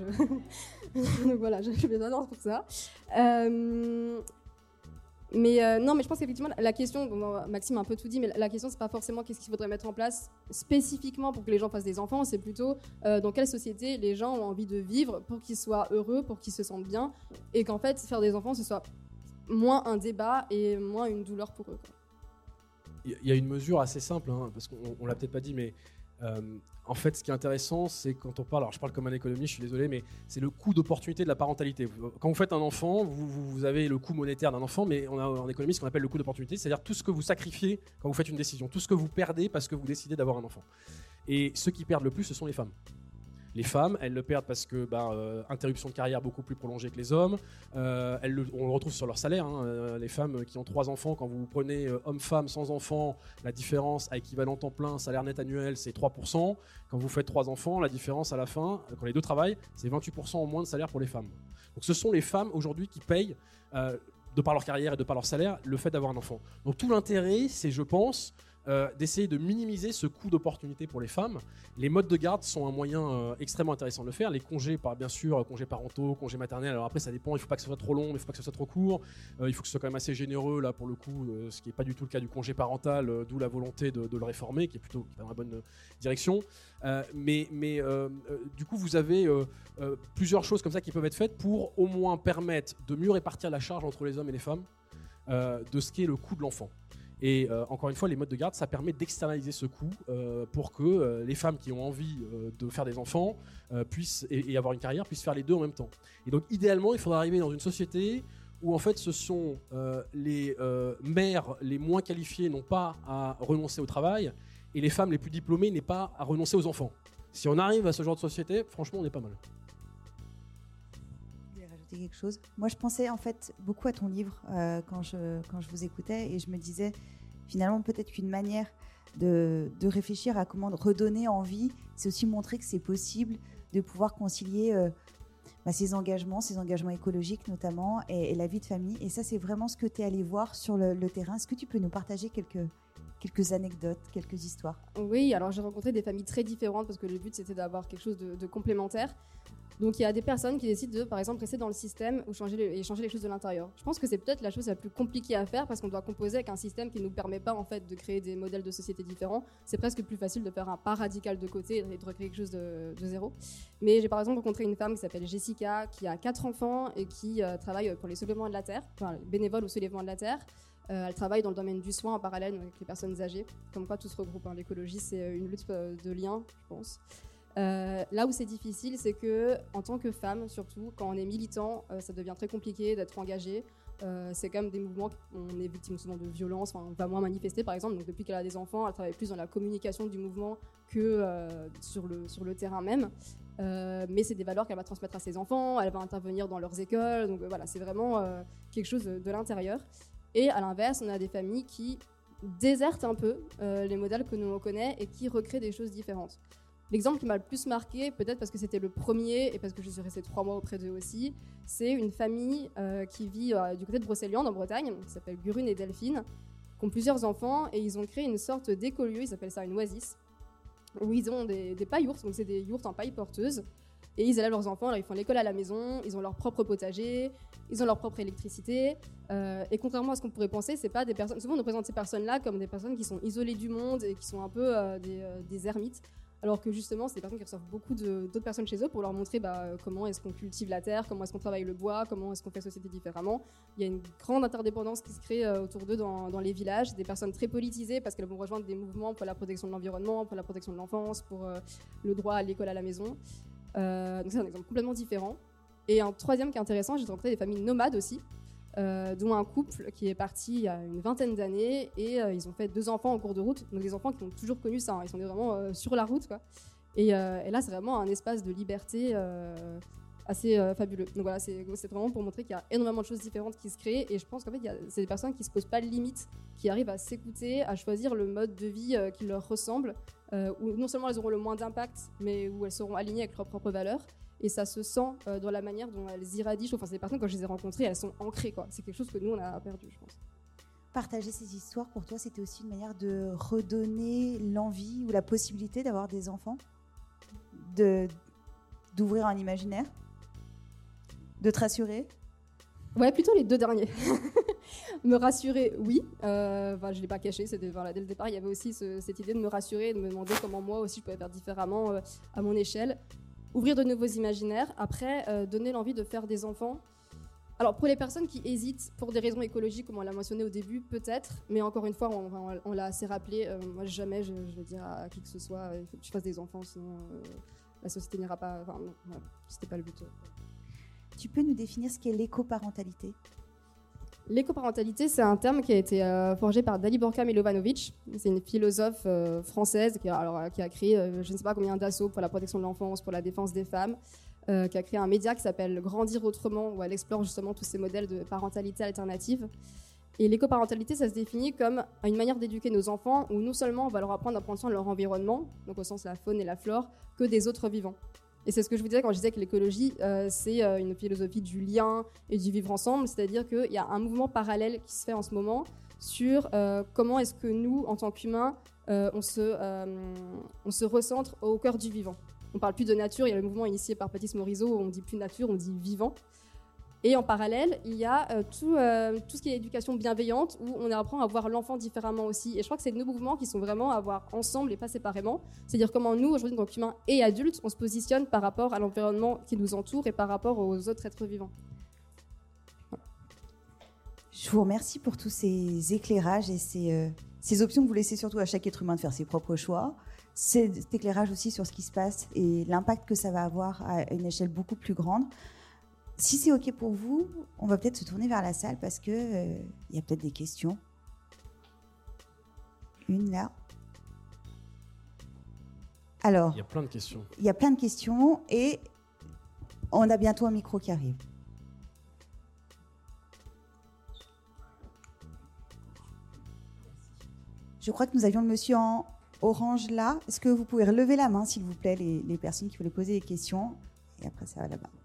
donc voilà, je vais d'accord pour ça. Mais non, mais je pense qu'effectivement la question, Maxime a un peu tout dit, mais la question c'est pas forcément qu'est-ce qu'il faudrait mettre en place spécifiquement pour que les gens fassent des enfants, c'est plutôt dans quelle société les gens ont envie de vivre pour qu'ils soient heureux, pour qu'ils se sentent bien, et qu'en fait faire des enfants ce soit moins un débat et moins une douleur pour eux. Il y a une mesure assez simple, hein, parce qu'on l'a peut-être pas dit, mais en fait, ce qui est intéressant, c'est quand on parle, alors je parle comme un économiste, je suis désolé, mais c'est le coût d'opportunité de la parentalité. Quand vous faites un enfant, vous avez le coût monétaire d'un enfant, mais on a en économie ce qu'on appelle le coût d'opportunité, c'est-à-dire tout ce que vous sacrifiez quand vous faites une décision, tout ce que vous perdez parce que vous décidez d'avoir un enfant. Et ceux qui perdent le plus, ce sont les femmes. Les femmes, elles le perdent parce que interruption de carrière beaucoup plus prolongée que les hommes. On le retrouve sur leur salaire. Les femmes qui ont 3 enfants, quand vous prenez homme-femme sans enfants, la différence à équivalent temps plein, salaire net annuel, c'est 3%. Quand vous faites 3 enfants, la différence à la fin, quand les deux travaillent, c'est 28% en moins de salaire pour les femmes. Donc ce sont les femmes aujourd'hui qui payent, de par leur carrière et de par leur salaire, le fait d'avoir un enfant. Donc tout l'intérêt, c'est, je pense, d'essayer de minimiser ce coût d'opportunité pour les femmes. Les modes de garde sont un moyen extrêmement intéressant de le faire. Les congés, bien sûr, congés parentaux, congés maternels, alors après ça dépend, il ne faut pas que ce soit trop long, mais il ne faut pas que ce soit trop court. Il faut que ce soit quand même assez généreux, là pour le coup, ce qui n'est pas du tout le cas du congé parental, d'où la volonté de le réformer, qui est plutôt dans la bonne direction. Mais du coup, vous avez plusieurs choses comme ça qui peuvent être faites pour au moins permettre de mieux répartir la charge entre les hommes et les femmes de ce qu'est le coût de l'enfant. Et encore une fois, les modes de garde, ça permet d'externaliser ce coût pour que les femmes qui ont envie de faire des enfants puissent et avoir une carrière puissent faire les deux en même temps. Et donc, idéalement, il faudra arriver dans une société où en fait, ce sont les mères les moins qualifiées n'ont pas à renoncer au travail et les femmes les plus diplômées n'ont pas à renoncer aux enfants. Si on arrive à ce genre de société, franchement, on est pas mal. Quelque chose. Moi, je pensais en fait beaucoup à ton livre quand je vous écoutais et je me disais finalement, peut-être qu'une manière de réfléchir à comment redonner envie, c'est aussi montrer que c'est possible de pouvoir concilier ces engagements écologiques notamment, et la vie de famille. Et ça, c'est vraiment ce que tu es allé voir sur le terrain. Est-ce que tu peux nous partager quelques anecdotes, quelques histoires? Oui, alors j'ai rencontré des familles très différentes parce que le but c'était d'avoir quelque chose de complémentaire. Donc il y a des personnes qui décident de, par exemple, rester dans le système ou changer les choses de l'intérieur. Je pense que c'est peut-être la chose la plus compliquée à faire parce qu'on doit composer avec un système qui ne nous permet pas en fait de créer des modèles de société différents. C'est presque plus facile de faire un pas radical de côté et de recréer quelque chose de zéro. Mais j'ai par exemple rencontré une femme qui s'appelle Jessica, qui a 4 enfants et qui travaille pour les soulèvements de la Terre, enfin bénévole au soulèvement de la Terre. Elle travaille dans le domaine du soin en parallèle avec les personnes âgées. Comme quoi tout se regroupe. L'écologie, c'est une lutte de liens, je pense. Là où c'est difficile, c'est que en tant que femme, surtout quand on est militant, ça devient très compliqué d'être engagé. C'est quand même des mouvements, on est victime souvent de violences, on va moins manifester par exemple. Donc depuis qu'elle a des enfants, elle travaille plus dans la communication du mouvement que sur le terrain même. Mais c'est des valeurs qu'elle va transmettre à ses enfants, elle va intervenir dans leurs écoles. Donc voilà, c'est vraiment quelque chose de l'intérieur. Et à l'inverse, on a des familles qui désertent un peu les modèles que nous on connaît et qui recréent des choses différentes. L'exemple qui m'a le plus marqué, peut-être parce que c'était le premier et parce que je suis restée 3 mois auprès d'eux aussi, c'est une famille qui vit du côté de Brocéliande en Bretagne, qui s'appelle Gurune et Delphine, qui ont plusieurs enfants et ils ont créé une sorte d'écolieu, ils appellent ça une oasis, où ils ont des paillourtes, donc c'est des yourtes en paille porteuse, et ils élèvent leurs enfants, alors ils font l'école à la maison, ils ont leur propre potager, ils ont leur propre électricité, et contrairement à ce qu'on pourrait penser, c'est pas des personnes, souvent on nous présente ces personnes-là comme des personnes qui sont isolées du monde et qui sont un peu des ermites. Alors que justement, c'est des personnes qui reçoivent beaucoup d'autres personnes chez eux pour leur montrer comment est-ce qu'on cultive la terre, comment est-ce qu'on travaille le bois, comment est-ce qu'on fait société différemment. Il y a une grande interdépendance qui se crée autour d'eux dans les villages, des personnes très politisées parce qu'elles vont rejoindre des mouvements pour la protection de l'environnement, pour la protection de l'enfance, pour le droit à l'école à la maison. Donc c'est un exemple complètement différent. Et un troisième qui est intéressant, j'ai rencontré des familles nomades aussi, dont un couple qui est parti il y a une vingtaine d'années et ils ont fait 2 enfants en cours de route, donc des enfants qui ont toujours connu ça, ils sont vraiment sur la route quoi. Et là c'est vraiment un espace de liberté assez fabuleux. Donc voilà, c'est vraiment pour montrer qu'il y a énormément de choses différentes qui se créent et je pense qu'en fait c'est des personnes qui se posent pas de limites, qui arrivent à s'écouter, à choisir le mode de vie qui leur ressemble, où non seulement elles auront le moins d'impact mais où elles seront alignées avec leurs propres valeurs. Et ça se sent dans la manière dont elles irradient. Enfin, c'est des personnes, quand je les ai rencontrées, elles sont ancrées, quoi. C'est quelque chose que nous, on a perdu, je pense. Partager ces histoires, pour toi, c'était aussi une manière de redonner l'envie ou la possibilité d'avoir des enfants, d'ouvrir un imaginaire, de te rassurer? Ouais, plutôt les 2 derniers. Me rassurer, oui. Je ne l'ai pas caché. Dès le départ, il y avait aussi cette idée de me rassurer, de me demander comment moi aussi je pouvais faire différemment à mon échelle. Ouvrir de nouveaux imaginaires, après donner l'envie de faire des enfants. Alors pour les personnes qui hésitent pour des raisons écologiques, comme on l'a mentionné au début, peut-être, mais encore une fois, on l'a assez rappelé, moi jamais je vais dire à qui que ce soit, il faut que tu fasses des enfants, sinon la société n'ira pas, enfin non, voilà, c'était pas le but. Tu peux nous définir ce qu'est l'écoparentalité ? L'écoparentalité, c'est un terme qui a été forgé par Daliborka Milovanovic. C'est une philosophe française qui a créé je ne sais pas combien d'assauts pour la protection de l'enfance, pour la défense des femmes, qui a créé un média qui s'appelle Grandir autrement, où elle explore justement tous ces modèles de parentalité alternative. Et l'écoparentalité, ça se définit comme une manière d'éduquer nos enfants où non seulement on va leur apprendre à prendre soin de leur environnement, donc au sens de la faune et la flore, que des autres vivants. Et c'est ce que je vous disais quand je disais que l'écologie, c'est une philosophie du lien et du vivre ensemble, c'est-à-dire qu'il y a un mouvement parallèle qui se fait en ce moment sur comment est-ce que nous, en tant qu'humains, on se recentre au cœur du vivant. On parle plus de nature, il y a le mouvement initié par Patrice Morisot où on dit plus nature, on dit vivant. Et en parallèle, il y a tout ce qui est éducation bienveillante, où on apprend à voir l'enfant différemment aussi. Et je crois que c'est nos mouvements qui sont vraiment à voir ensemble et pas séparément. C'est-à-dire comment nous, aujourd'hui, en tant qu'humains et adultes, on se positionne par rapport à l'environnement qui nous entoure et par rapport aux autres êtres vivants. Voilà. Je vous remercie pour tous ces éclairages et ces options que vous laissez surtout à chaque être humain de faire ses propres choix. Cet éclairage aussi sur ce qui se passe et l'impact que ça va avoir à une échelle beaucoup plus grande. Si c'est OK pour vous, on va peut-être se tourner vers la salle parce qu'il y a peut-être des questions. Une là. Alors, il y a plein de questions. Il y a plein de questions et on a bientôt un micro qui arrive. Je crois que nous avions le monsieur en orange là. Est-ce que vous pouvez relever la main, s'il vous plaît, les personnes qui veulent poser des questions? Et après, ça va là-bas.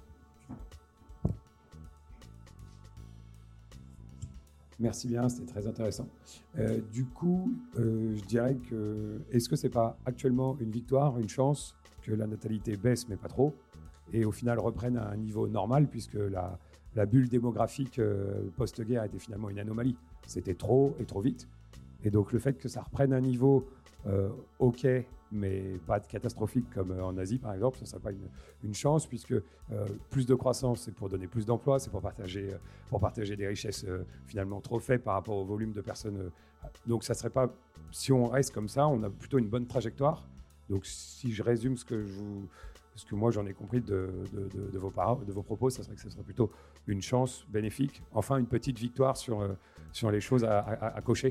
Merci bien, c'était très intéressant. Du coup, je dirais que est-ce que c'est pas actuellement une victoire, une chance que la natalité baisse, mais pas trop, et au final reprenne à un niveau normal, puisque la bulle démographique post-guerre était finalement une anomalie. C'était trop et trop vite. Et donc le fait que ça reprenne un niveau OK, mais pas catastrophique comme en Asie par exemple, ça ne serait pas une chance, puisque plus de croissance, c'est pour donner plus d'emplois, c'est pour partager des richesses finalement trop faibles par rapport au volume de personnes. Donc ça serait pas, si on reste comme ça, on a plutôt une bonne trajectoire. Donc si je résume ce que moi j'en ai compris de vos propos, ça serait que ce serait plutôt une chance bénéfique, enfin une petite victoire sur les choses à cocher.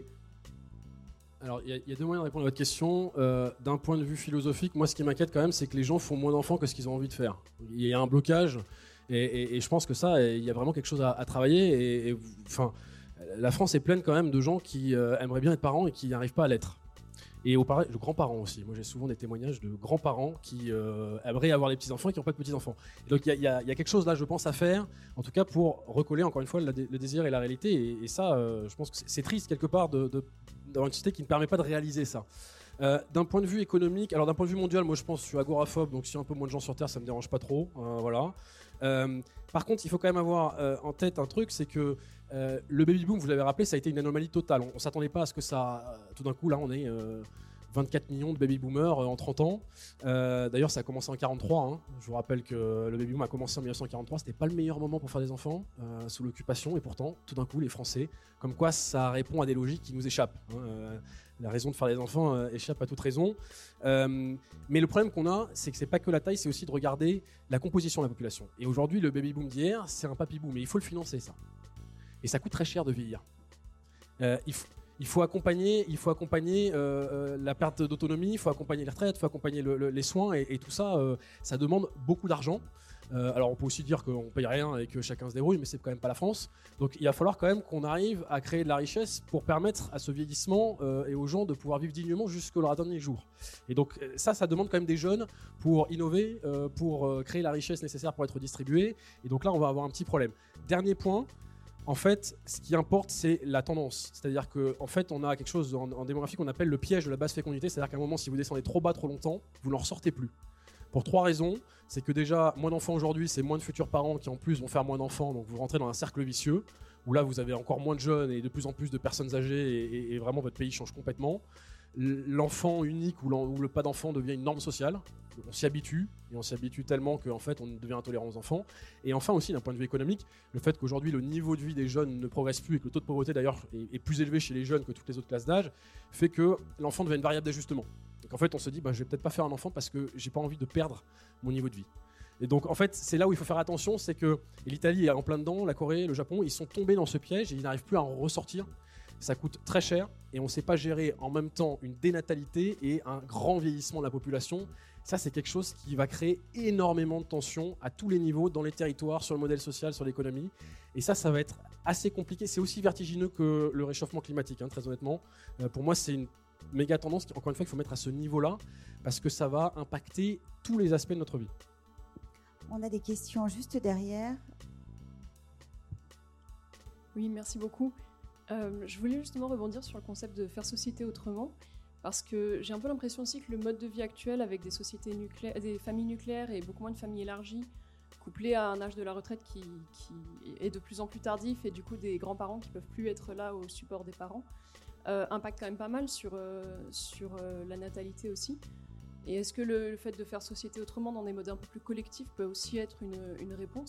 Alors, il y a deux moyens de répondre à votre question. D'un point de vue philosophique, moi, ce qui m'inquiète quand même, c'est que les gens font moins d'enfants que ce qu'ils ont envie de faire. Il y a un blocage, et je pense que ça, il y a vraiment quelque chose à travailler. Enfin, la France est pleine quand même de gens qui aimeraient bien être parents et qui n'arrivent pas à l'être. Et de grands-parents aussi. Moi, j'ai souvent des témoignages de grands-parents qui aimeraient avoir des petits-enfants et qui n'ont pas de petits-enfants. Et donc, il y a quelque chose là, je pense, à faire, en tout cas pour recoller, encore une fois, le désir et la réalité. Et ça, je pense que c'est triste, quelque part, d'avoir une société qui ne permet pas de réaliser ça. D'un point de vue économique, alors d'un point de vue mondial, moi, je pense que je suis agoraphobe, donc si y a un peu moins de gens sur Terre, ça ne me dérange pas trop. Voilà. Par contre, il faut quand même avoir en tête un truc, c'est que le baby-boom, vous l'avez rappelé, ça a été une anomalie totale. On ne s'attendait pas à ce que ça... tout d'un coup, là, on est 24 millions de baby-boomers en 30 ans. D'ailleurs, ça a commencé en 1943. Hein. Je vous rappelle que le baby-boom a commencé en 1943. Ce n'était pas le meilleur moment pour faire des enfants, sous l'occupation. Et pourtant, tout d'un coup, les Français, comme quoi ça répond à des logiques qui nous échappent. Hein. La raison de faire des enfants échappe à toute raison. Mais le problème qu'on a, c'est que ce n'est pas que la taille, c'est aussi de regarder la composition de la population. Et aujourd'hui, le baby-boom d'hier, c'est un papy-boom. Mais il faut le financer, ça. Et ça coûte très cher de vieillir. Il faut accompagner la perte d'autonomie, il faut accompagner les retraites, il faut accompagner les soins, et tout ça, ça demande beaucoup d'argent. Alors on peut aussi dire qu'on ne paye rien et que chacun se débrouille, mais c'est quand même pas la France. Donc il va falloir quand même qu'on arrive à créer de la richesse pour permettre à ce vieillissement et aux gens de pouvoir vivre dignement jusqu'au leur dernier jour. Et donc ça demande quand même des jeunes pour innover, pour créer la richesse nécessaire pour être distribuée. Et donc là on va avoir un petit problème. Dernier point. En fait, ce qui importe, c'est la tendance. C'est-à-dire qu'en fait, on a quelque chose en démographie qu'on appelle le piège de la basse fécondité. C'est-à-dire qu'à un moment, si vous descendez trop bas trop longtemps, vous n'en ressortez plus. Pour 3 raisons. C'est que déjà, moins d'enfants aujourd'hui, c'est moins de futurs parents qui en plus vont faire moins d'enfants. Donc vous rentrez dans un cercle vicieux où là, vous avez encore moins de jeunes et de plus en plus de personnes âgées et vraiment votre pays change complètement. L'enfant unique ou le pas d'enfant devient une norme sociale. On s'y habitue, et on s'y habitue tellement qu'en fait on devient intolérant aux enfants. Et enfin aussi d'un point de vue économique, le fait qu'aujourd'hui le niveau de vie des jeunes ne progresse plus et que le taux de pauvreté d'ailleurs est plus élevé chez les jeunes que toutes les autres classes d'âge, fait que l'enfant devient une variable d'ajustement. Donc en fait on se dit je vais peut-être pas faire un enfant parce que j'ai pas envie de perdre mon niveau de vie. Et donc en fait c'est là où il faut faire attention, c'est que l'Italie est en plein dedans, la Corée, le Japon, ils sont tombés dans ce piège et ils n'arrivent plus à en ressortir. Ça coûte très cher et on ne sait pas gérer en même temps une dénatalité et un grand vieillissement de la population. Ça, c'est quelque chose qui va créer énormément de tensions à tous les niveaux, dans les territoires, sur le modèle social, sur l'économie. Et ça va être assez compliqué. C'est aussi vertigineux que le réchauffement climatique, très honnêtement. Pour moi, c'est une méga tendance, encore une fois, qu'il faut mettre à ce niveau-là, parce que ça va impacter tous les aspects de notre vie. On a des questions juste derrière. Oui, merci beaucoup. Je voulais justement rebondir sur le concept de faire société autrement, parce que j'ai un peu l'impression aussi que le mode de vie actuel, avec des sociétés nucléaires, des familles nucléaires et beaucoup moins de familles élargies, couplé à un âge de la retraite qui est de plus en plus tardif, et du coup des grands-parents qui ne peuvent plus être là au support des parents, impacte quand même pas mal sur la natalité aussi. Et est-ce que le fait de faire société autrement dans des modes un peu plus collectifs peut aussi être une réponse ?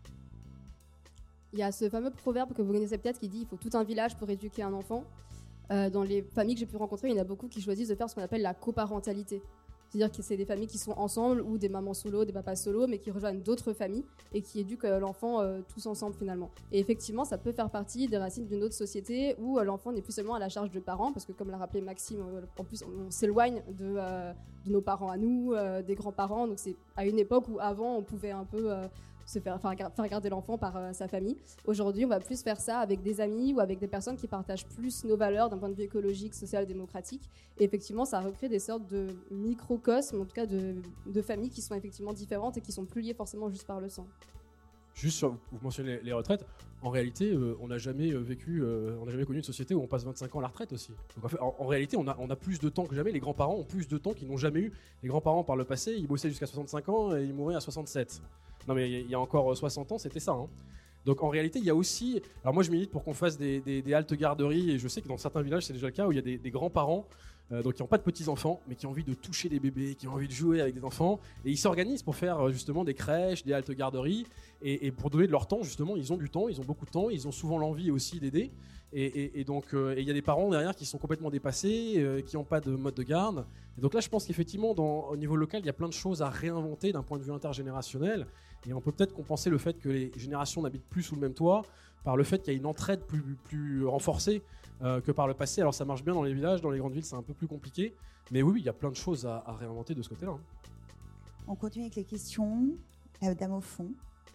Il y a ce fameux proverbe que vous connaissez peut-être qui dit « il faut tout un village pour éduquer un enfant ». Dans les familles que j'ai pu rencontrer, il y en a beaucoup qui choisissent de faire ce qu'on appelle la coparentalité. C'est-à-dire que c'est des familles qui sont ensemble, ou des mamans solo, des papas solo, mais qui rejoignent d'autres familles et qui éduquent l'enfant tous ensemble finalement. Et effectivement, ça peut faire partie des racines d'une autre société où l'enfant n'est plus seulement à la charge de parents, parce que comme l'a rappelé Maxime, en plus on s'éloigne de nos parents à nous, des grands-parents. Donc c'est à une époque où avant on pouvait un peu faire garder l'enfant par sa famille. Aujourd'hui, on va plus faire ça avec des amis ou avec des personnes qui partagent plus nos valeurs d'un point de vue écologique, social, démocratique. Et effectivement, ça recrée des sortes de microcosmes, en tout cas de familles qui sont effectivement différentes et qui sont plus liées forcément juste par le sang. Juste sur, vous mentionnez les retraites, en réalité, on n'a jamais connu une société où on passe 25 ans à la retraite aussi. Donc en réalité, on a plus de temps que jamais, les grands-parents ont plus de temps qu'ils n'ont jamais eu. Les grands-parents, par le passé, ils bossaient jusqu'à 65 ans et ils mouraient à 67. Non mais il y a encore 60 ans, c'était ça. Donc en réalité, il y a aussi... Alors moi, je milite pour qu'on fasse des haltes garderies, et je sais que dans certains villages, c'est déjà le cas, où il y a des grands-parents donc qui n'ont pas de petits-enfants, mais qui ont envie de toucher des bébés, qui ont envie de jouer avec des enfants, et ils s'organisent pour faire justement des crèches, des haltes garderies, et pour donner de leur temps, justement, ils ont du temps, ils ont beaucoup de temps, ils ont souvent l'envie aussi d'aider, et donc il y a des parents derrière qui sont complètement dépassés, qui n'ont pas de mode de garde, et donc là je pense qu'effectivement au niveau local, il y a plein de choses à réinventer d'un point de vue intergénérationnel, et on peut peut-être compenser le fait que les générations n'habitent plus sous le même toit, par le fait qu'il y a une entraide plus renforcée que par le passé. Alors ça marche bien dans les villages, dans les grandes villes c'est un peu plus compliqué, mais oui, il y a plein de choses à réinventer de ce côté-là. On continue avec les questions. La dame au fond.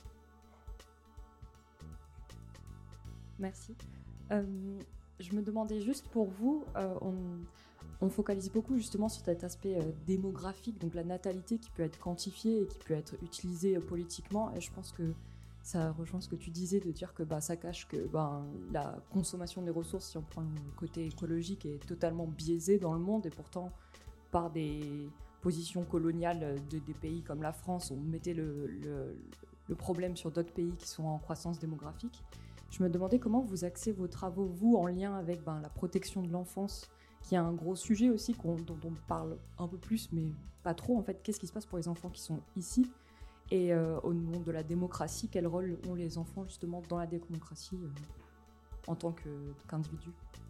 Merci. Je me demandais juste pour vous, on focalise beaucoup justement sur cet aspect démographique, donc la natalité qui peut être quantifiée et qui peut être utilisée politiquement, et je pense que ça rejoint ce que tu disais de dire que ça cache que la consommation des ressources, si on prend le côté écologique, est totalement biaisée dans le monde, et pourtant par des positions coloniales des pays comme la France, on mettait le problème sur d'autres pays qui sont en croissance démographique. Je me demandais comment vous axez vos travaux, vous, en lien avec la protection de l'enfance, qui est un gros sujet aussi dont on parle un peu plus, mais pas trop en fait. Qu'est-ce qui se passe pour les enfants qui sont ici ? Et au nom de la démocratie, quel rôle ont les enfants justement dans la démocratie en tant qu'individus ?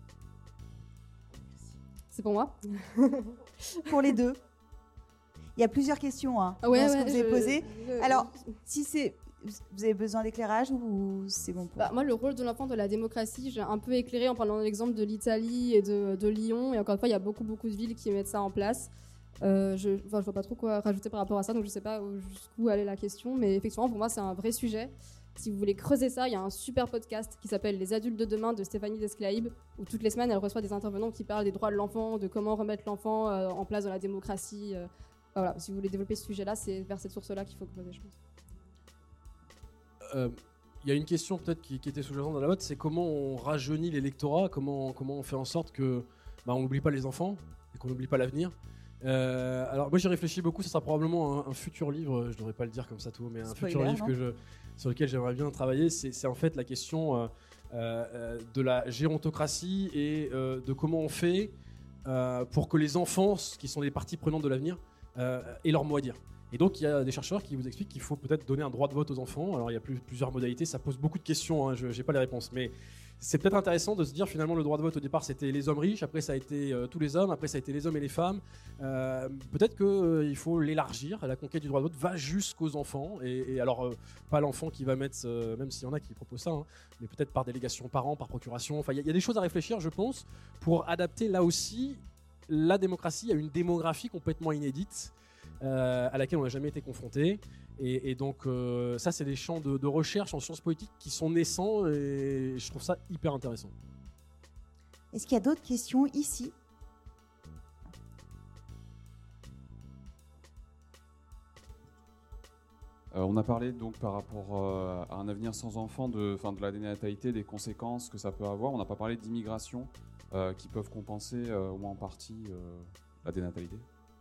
C'est pour moi ? Pour les deux. Il y a plusieurs questions dans ce que vous avez posé. Alors, vous avez besoin d'éclairage ou c'est bon pour moi, le rôle de l'enfant de la démocratie, j'ai un peu éclairé en parlant de l'exemple de l'Italie et de Lyon. Et encore une fois, il y a beaucoup de villes qui mettent ça en place. Je vois pas trop quoi rajouter par rapport à ça, donc je sais pas jusqu'où allait la question, mais effectivement pour moi c'est un vrai sujet. Si vous voulez creuser ça, il y a un super podcast qui s'appelle Les adultes de demain de Stéphanie Desclaïb, où toutes les semaines elle reçoit des intervenants qui parlent des droits de l'enfant, de comment remettre l'enfant en place dans la démocratie. Voilà, si vous voulez développer ce sujet-là, c'est vers cette source-là qu'il faut creuser, je pense. Il y a une question peut-être qui était sous-jacente dans la vote, c'est comment on rajeunit l'électorat, comment on fait en sorte que on n'oublie pas les enfants et qu'on n'oublie pas l'avenir. Alors moi j'y réfléchis beaucoup, ça sera probablement un futur livre, je devrais pas le dire comme ça tout, mais un futur livre sur lequel j'aimerais bien travailler, c'est en fait la question de la gérontocratie et de comment on fait pour que les enfants, qui sont les parties prenantes de l'avenir, aient leur mot à dire. Et donc il y a des chercheurs qui vous expliquent qu'il faut peut-être donner un droit de vote aux enfants. Alors il y a plusieurs modalités, ça pose beaucoup de questions, je n'ai pas les réponses, mais c'est peut-être intéressant de se dire finalement le droit de vote au départ c'était les hommes riches, après ça a été tous les hommes, après ça a été les hommes et les femmes. Peut-être qu'il faut l'élargir, la conquête du droit de vote va jusqu'aux enfants, et alors pas l'enfant qui va mettre, même s'il y en a qui proposent ça, mais peut-être par délégation parents, par procuration, enfin il y a des choses à réfléchir je pense, pour adapter là aussi la démocratie à une démographie complètement inédite. À laquelle on n'a jamais été confronté, et donc ça c'est des champs de recherche en sciences politiques qui sont naissants, et je trouve ça hyper intéressant. Est-ce qu'il y a d'autres questions ici ? On a parlé donc par rapport à un avenir sans enfants de la dénatalité, des conséquences que ça peut avoir. On n'a pas parlé d'immigration qui peuvent compenser au moins en partie la dénatalité.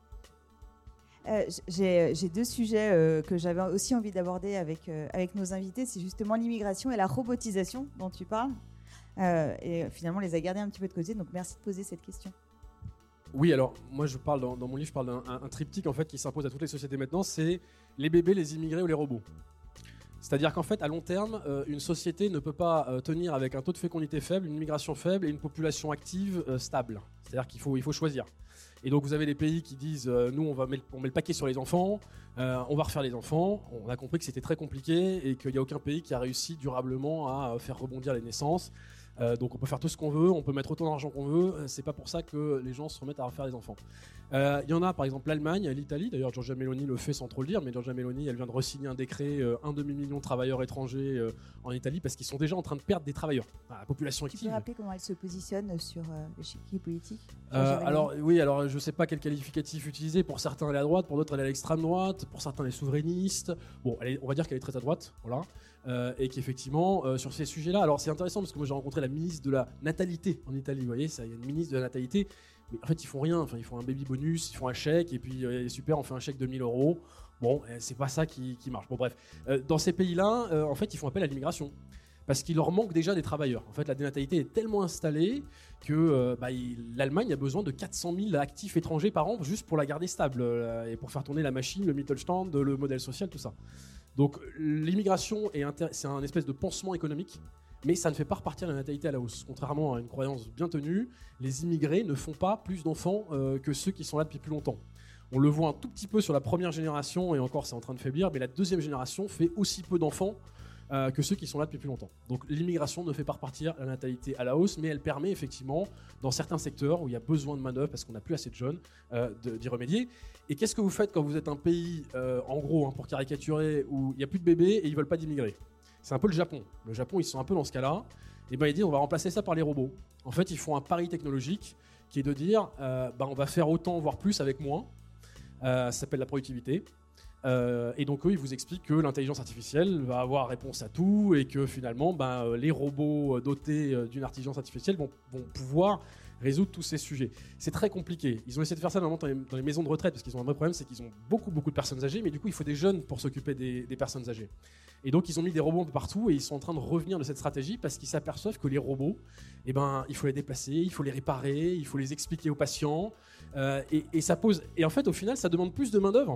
J'ai deux sujets que j'avais aussi envie d'aborder avec nos invités. C'est justement l'immigration et la robotisation dont tu parles. Et finalement, on les a gardés un petit peu de côté. Donc, merci de poser cette question. Oui, alors moi je parle dans mon livre, je parle d'un triptyque en fait qui s'impose à toutes les sociétés maintenant. C'est les bébés, les immigrés ou les robots. C'est-à-dire qu'en fait, à long terme, une société ne peut pas tenir avec un taux de fécondité faible, une immigration faible et une population active stable. C'est-à-dire qu'il faut choisir. Et donc vous avez des pays qui disent nous on met le paquet sur les enfants, on va refaire les enfants. On a compris que c'était très compliqué et qu'il n'y a aucun pays qui a réussi durablement à faire rebondir les naissances. Donc on peut faire tout ce qu'on veut, on peut mettre autant d'argent qu'on veut, c'est pas pour ça que les gens se remettent à refaire des enfants. Il y en a par exemple l'Allemagne, l'Italie, d'ailleurs Giorgia Meloni le fait sans trop le dire, mais Giorgia Meloni elle vient de re-signer un décret, 1,5 million de travailleurs étrangers en Italie, parce qu'ils sont déjà en train de perdre des travailleurs, la population active. Tu peux rappeler comment elle se positionne sur l'échiquier politique alors je sais pas quel qualificatif utiliser, pour certains elle est à droite, pour d'autres elle est à l'extrême droite, pour certains elle est souverainiste, bon on va dire qu'elle est très à droite, voilà. Et qu'effectivement, sur ces sujets-là, alors c'est intéressant parce que moi j'ai rencontré la ministre de la natalité en Italie, vous voyez, il y a une ministre de la natalité, mais en fait ils font rien, enfin ils font un baby bonus, ils font un chèque, et puis super, on fait un chèque de 1 000 €. Bon, c'est pas ça qui marche. Bon bref, dans ces pays-là, en fait ils font appel à l'immigration. Parce qu'il leur manque déjà des travailleurs. En fait, la dénatalité est tellement installée que l'Allemagne a besoin de 400 000 actifs étrangers par an juste pour la garder stable et pour faire tourner la machine, le Mittelstand, le modèle social, tout ça. Donc l'immigration, c'est un espèce de pansement économique, mais ça ne fait pas repartir la natalité à la hausse. Contrairement à une croyance bien tenue, les immigrés ne font pas plus d'enfants que ceux qui sont là depuis plus longtemps. On le voit un tout petit peu sur la première génération, et encore c'est en train de faiblir, mais la deuxième génération fait aussi peu d'enfants que ceux qui sont là depuis plus longtemps. Donc l'immigration ne fait pas repartir la natalité à la hausse, mais elle permet effectivement, dans certains secteurs où il y a besoin de main-d'œuvre parce qu'on n'a plus assez de jeunes, d'y remédier. Et qu'est-ce que vous faites quand vous êtes un pays, en gros, pour caricaturer, où il n'y a plus de bébés et ils ne veulent pas d'immigrer? C'est un peu le Japon. Le Japon, ils sont un peu dans ce cas-là. Et ils disent on va remplacer ça par les robots. En fait, ils font un pari technologique qui est de dire on va faire autant, voire plus avec moins. Ça s'appelle la productivité. Et donc eux, ils vous expliquent que l'intelligence artificielle va avoir réponse à tout et que finalement, les robots dotés d'une intelligence artificielle vont pouvoir résoudre tous ces sujets. C'est très compliqué. Ils ont essayé de faire ça dans les maisons de retraite parce qu'ils ont un vrai problème, c'est qu'ils ont beaucoup de personnes âgées, mais du coup, il faut des jeunes pour s'occuper des personnes âgées. Et donc, ils ont mis des robots un peu partout et ils sont en train de revenir de cette stratégie parce qu'ils s'aperçoivent que les robots, il faut les déplacer, il faut les réparer, il faut les expliquer aux patients. Et ça pose. Et en fait, au final, ça demande plus de main-d'œuvre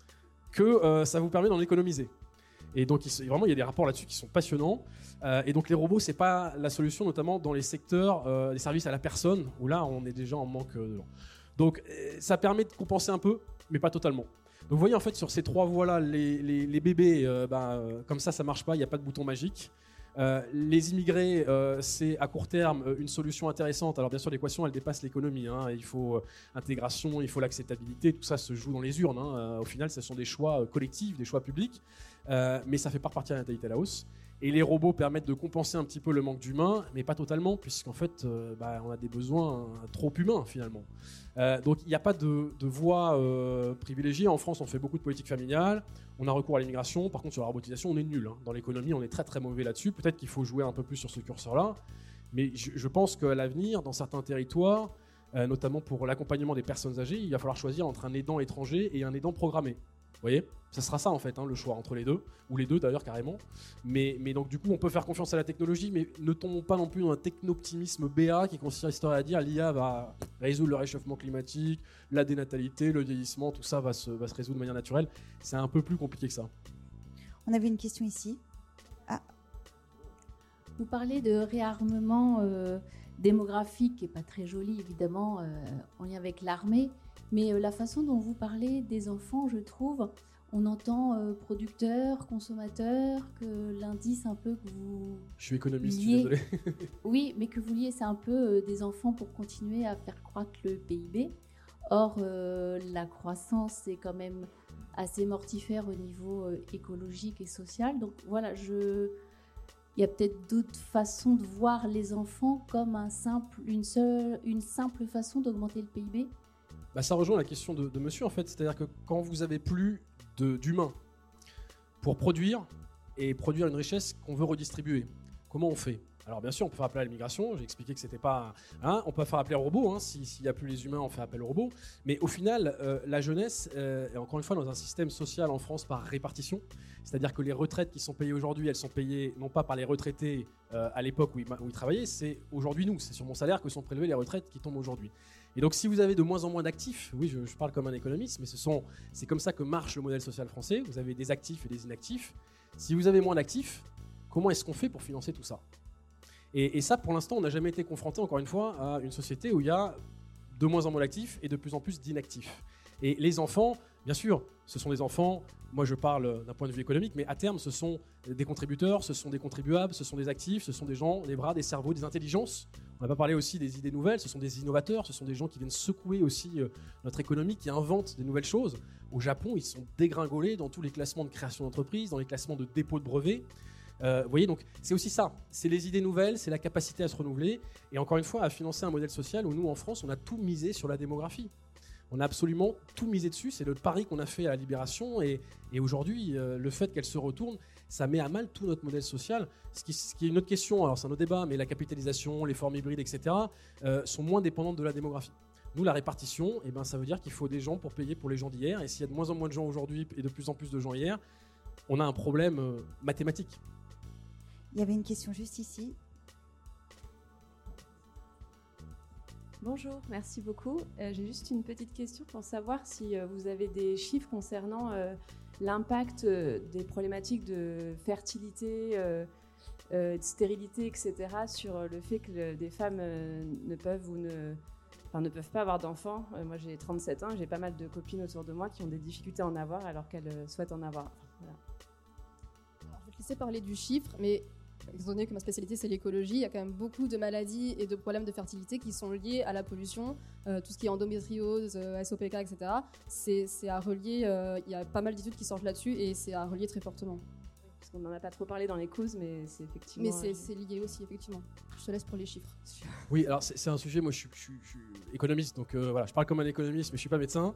que ça vous permet d'en économiser. Et donc, vraiment, il y a des rapports là-dessus qui sont passionnants. Et donc, les robots, c'est pas la solution, notamment dans les secteurs des services à la personne, où là, on est déjà en manque de gens. Donc, ça permet de compenser un peu, mais pas totalement. Donc, vous voyez, en fait, sur ces trois voies-là, les bébés, comme ça marche pas, il n'y a pas de bouton magique. Les immigrés, c'est à court terme une solution intéressante. Alors bien sûr, l'équation, elle dépasse l'économie. Il faut intégration, il faut l'acceptabilité. Tout ça se joue dans les urnes. Au final, ce sont des choix collectifs, des choix publics. Mais ça fait pas repartir la natalité à la hausse. Et les robots permettent de compenser un petit peu le manque d'humains, mais pas totalement, puisqu'en fait, on a des besoins trop humains finalement. Donc il n'y a pas de voie privilégiée. En France, on fait beaucoup de politique familiale, on a recours à l'immigration. Par contre, sur la robotisation, on est nul. Dans l'économie, on est très très mauvais là-dessus. Peut-être qu'il faut jouer un peu plus sur ce curseur-là. Mais je pense qu'à l'avenir, dans certains territoires, notamment pour l'accompagnement des personnes âgées, il va falloir choisir entre un aidant étranger et un aidant programmé. Vous voyez, ça sera ça en fait, le choix entre les deux, ou les deux d'ailleurs carrément. Mais donc du coup, on peut faire confiance à la technologie, mais ne tombons pas non plus dans un techno-optimisme BA qui consisterait à dire l'IA va résoudre le réchauffement climatique, la dénatalité, le vieillissement, tout ça va se résoudre de manière naturelle. C'est un peu plus compliqué que ça. On avait une question ici. Vous parlez de réarmement démographique, qui n'est pas très joli évidemment, en lien avec l'armée. Mais la façon dont vous parlez des enfants, je trouve, on entend producteurs, consommateurs, que l'indice un peu que vous... Je suis économiste, je suis désolé. Oui, mais que vous liez, c'est un peu des enfants pour continuer à faire croître le PIB. Or, la croissance est quand même assez mortifère au niveau écologique et social. Donc voilà, il y a peut-être d'autres façons de voir les enfants comme une simple façon d'augmenter le PIB. Ça rejoint la question de monsieur en fait, c'est-à-dire que quand vous avez plus d'humains pour produire une richesse qu'on veut redistribuer, comment on fait? Alors bien sûr, on peut faire appel à l'immigration, j'ai expliqué que c'était pas... on peut faire appel aux robots, s'il n'y a plus les humains, on fait appel aux robots, mais au final, la jeunesse est encore une fois dans un système social en France par répartition, c'est-à-dire que les retraites qui sont payées aujourd'hui, elles sont payées non pas par les retraités à l'époque où ils travaillaient, c'est aujourd'hui nous, c'est sur mon salaire que sont prélevées les retraites qui tombent aujourd'hui. Et donc si vous avez de moins en moins d'actifs, oui je parle comme un économiste, mais c'est comme ça que marche le modèle social français, vous avez des actifs et des inactifs. Si vous avez moins d'actifs, comment est-ce qu'on fait pour financer tout ça ? Et ça pour l'instant on n'a jamais été confronté encore une fois à une société où il y a de moins en moins d'actifs et de plus en plus d'inactifs. Et les enfants, bien sûr, ce sont des enfants, moi je parle d'un point de vue économique, mais à terme, ce sont des contributeurs, ce sont des contribuables, ce sont des actifs, ce sont des gens, des bras, des cerveaux, des intelligences. On n'a pas parlé aussi des idées nouvelles, ce sont des innovateurs, ce sont des gens qui viennent secouer aussi notre économie, qui inventent des nouvelles choses. Au Japon, ils sont dégringolés dans tous les classements de création d'entreprise, dans les classements de dépôt de brevets. Vous voyez, donc c'est aussi ça, c'est les idées nouvelles, c'est la capacité à se renouveler, et encore une fois, à financer un modèle social où nous, en France, on a tout misé sur la démographie. On a absolument tout misé dessus, c'est le pari qu'on a fait à la Libération, et aujourd'hui, le fait qu'elle se retourne, ça met à mal tout notre modèle social. Ce qui est une autre question, alors c'est un autre débat, mais la capitalisation, les formes hybrides, etc., sont moins dépendantes de la démographie. Nous, la répartition, eh ben, ça veut dire qu'il faut des gens pour payer pour les gens d'hier, et s'il y a de moins en moins de gens aujourd'hui et de plus en plus de gens hier, on a un problème mathématique. Il y avait une question juste ici. Bonjour, merci beaucoup. J'ai juste une petite question pour savoir si vous avez des chiffres concernant l'impact des problématiques de fertilité, de stérilité, etc. sur le fait que des femmes ne peuvent pas avoir d'enfants. Moi, j'ai 37 ans, j'ai pas mal de copines autour de moi qui ont des difficultés à en avoir alors qu'elles souhaitent en avoir. Voilà. Alors, je vais te laisser parler du chiffre, mais étant donné que ma spécialité c'est l'écologie, il y a quand même beaucoup de maladies et de problèmes de fertilité qui sont liés à la pollution, tout ce qui est endométriose, SOPK, etc. C'est à relier, il y a pas mal d'études qui sortent là-dessus et c'est à relier très fortement. Parce qu'on n'en a pas trop parlé dans les causes, mais c'est effectivement... Mais c'est lié aussi, effectivement. Je te laisse pour les chiffres. Oui, alors c'est un sujet, moi je suis économiste, donc voilà, je parle comme un économiste, mais je ne suis pas médecin.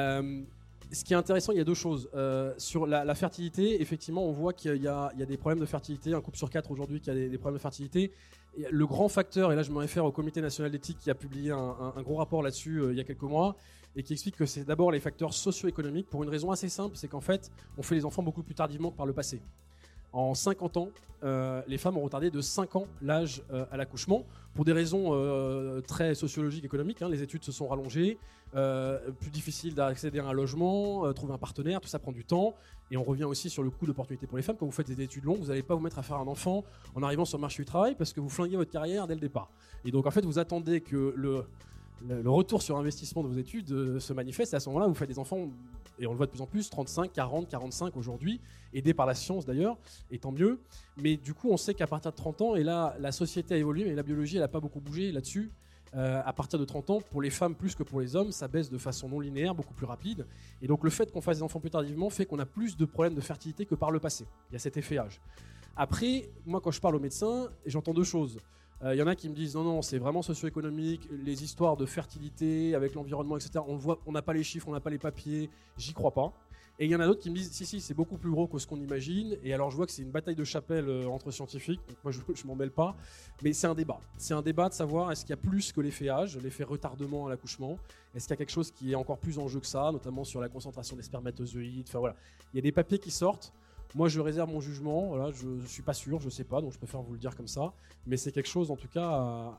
Ce qui est intéressant, il y a deux choses. Sur la fertilité, effectivement, on voit qu'il y a des problèmes de fertilité. Un couple sur 4 aujourd'hui qui a des problèmes de fertilité. Et le grand facteur, et là je me réfère au Comité national d'éthique qui a publié un gros rapport là-dessus il y a quelques mois, et qui explique que c'est d'abord les facteurs socio-économiques pour une raison assez simple, c'est qu'en fait, on fait les enfants beaucoup plus tardivement que par le passé. En 50 ans, les femmes ont retardé de 5 ans l'âge à l'accouchement pour des raisons très sociologiques, économiques. Les études se sont rallongées, plus difficile d'accéder à un logement, trouver un partenaire, tout ça prend du temps. Et on revient aussi sur le coût d'opportunité pour les femmes. Quand vous faites des études longues, vous n'allez pas vous mettre à faire un enfant en arrivant sur le marché du travail parce que vous flinguez votre carrière dès le départ. Et donc en fait, vous attendez que le retour sur investissement de vos études se manifeste. Et à ce moment-là, vous faites des enfants, et on le voit de plus en plus, 35, 40, 45 aujourd'hui, aidés par la science d'ailleurs, et tant mieux. Mais du coup, on sait qu'à partir de 30 ans, et là, la société a évolué, mais la biologie, elle n'a pas beaucoup bougé là-dessus. À partir de 30 ans, pour les femmes plus que pour les hommes, ça baisse de façon non linéaire, beaucoup plus rapide. Et donc le fait qu'on fasse des enfants plus tardivement fait qu'on a plus de problèmes de fertilité que par le passé. Il y a cet effet âge. Après, moi, quand je parle aux médecins, j'entends deux choses. Il y en a qui me disent non, c'est vraiment socio-économique, les histoires de fertilité avec l'environnement, etc. On le voit, on n'a pas les chiffres, on n'a pas les papiers, j'y crois pas. Et il y en a d'autres qui me disent si, c'est beaucoup plus gros que ce qu'on imagine. Et alors je vois que c'est une bataille de chapelle entre scientifiques, donc moi je m'en mêle pas. Mais c'est un débat. C'est un débat de savoir est-ce qu'il y a plus que l'effet âge, l'effet retardement à l'accouchement. Est-ce qu'il y a quelque chose qui est encore plus en jeu que ça, notamment sur la concentration des spermatozoïdes. Enfin voilà, il y a des papiers qui sortent. Moi, je réserve mon jugement. Voilà, je ne suis pas sûr, je ne sais pas, donc je préfère vous le dire comme ça. Mais c'est quelque chose, en tout cas,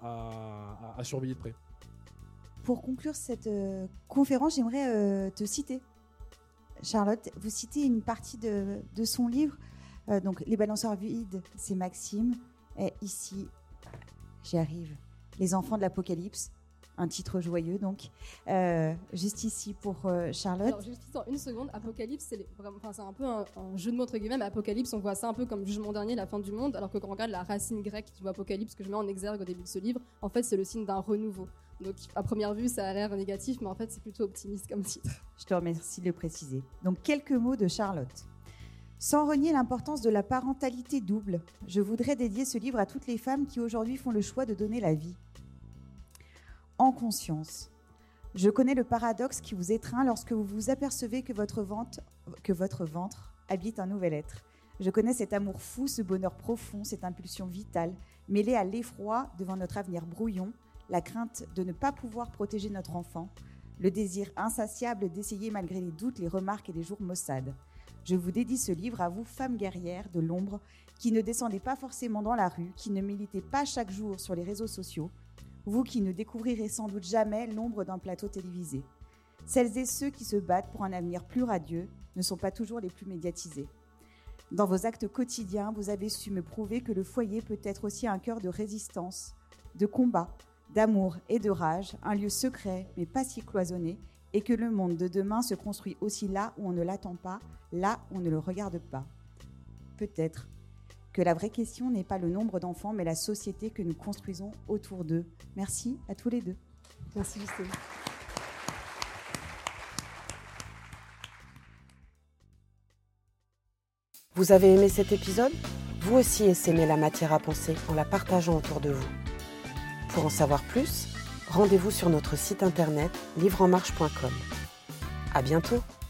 à surveiller de près. Pour conclure cette conférence, j'aimerais te citer. Charlotte, vous citez une partie de son livre. Donc, Les balanceurs vides, c'est Maxime. Et ici, j'y arrive. Les enfants de l'Apocalypse. Un titre joyeux, donc. Juste ici pour Charlotte. Alors, juste en une seconde, Apocalypse, c'est un peu un jeu de mots entre guillemets, mais Apocalypse, on voit ça un peu comme Jugement dernier, la fin du monde, alors que quand on regarde la racine grecque du mot Apocalypse, que je mets en exergue au début de ce livre, en fait, c'est le signe d'un renouveau. Donc, à première vue, ça a l'air négatif, mais en fait, c'est plutôt optimiste comme titre. Je te remercie de le préciser. Donc, quelques mots de Charlotte. Sans renier l'importance de la parentalité double, je voudrais dédier ce livre à toutes les femmes qui aujourd'hui font le choix de donner la vie. En conscience. Je connais le paradoxe qui vous étreint lorsque vous vous apercevez que votre ventre habite un nouvel être. Je connais cet amour fou, ce bonheur profond, cette impulsion vitale, mêlée à l'effroi devant notre avenir brouillon, la crainte de ne pas pouvoir protéger notre enfant, le désir insatiable d'essayer malgré les doutes, les remarques et les jours maussades. Je vous dédie ce livre à vous, femmes guerrières de l'ombre, qui ne descendez pas forcément dans la rue, qui ne militez pas chaque jour sur les réseaux sociaux, vous qui ne découvrirez sans doute jamais l'ombre d'un plateau télévisé. Celles et ceux qui se battent pour un avenir plus radieux ne sont pas toujours les plus médiatisés. Dans vos actes quotidiens, vous avez su me prouver que le foyer peut être aussi un cœur de résistance, de combat, d'amour et de rage, un lieu secret mais pas si cloisonné, et que le monde de demain se construit aussi là où on ne l'attend pas, là où on ne le regarde pas. Peut-être que la vraie question n'est pas le nombre d'enfants, mais la société que nous construisons autour d'eux. Merci à tous les deux. Merci Justine. Vous avez aimé cet épisode ? Vous aussi essaimez la matière à penser en la partageant autour de vous. Pour en savoir plus, rendez-vous sur notre site internet livreenmarche.com. À bientôt.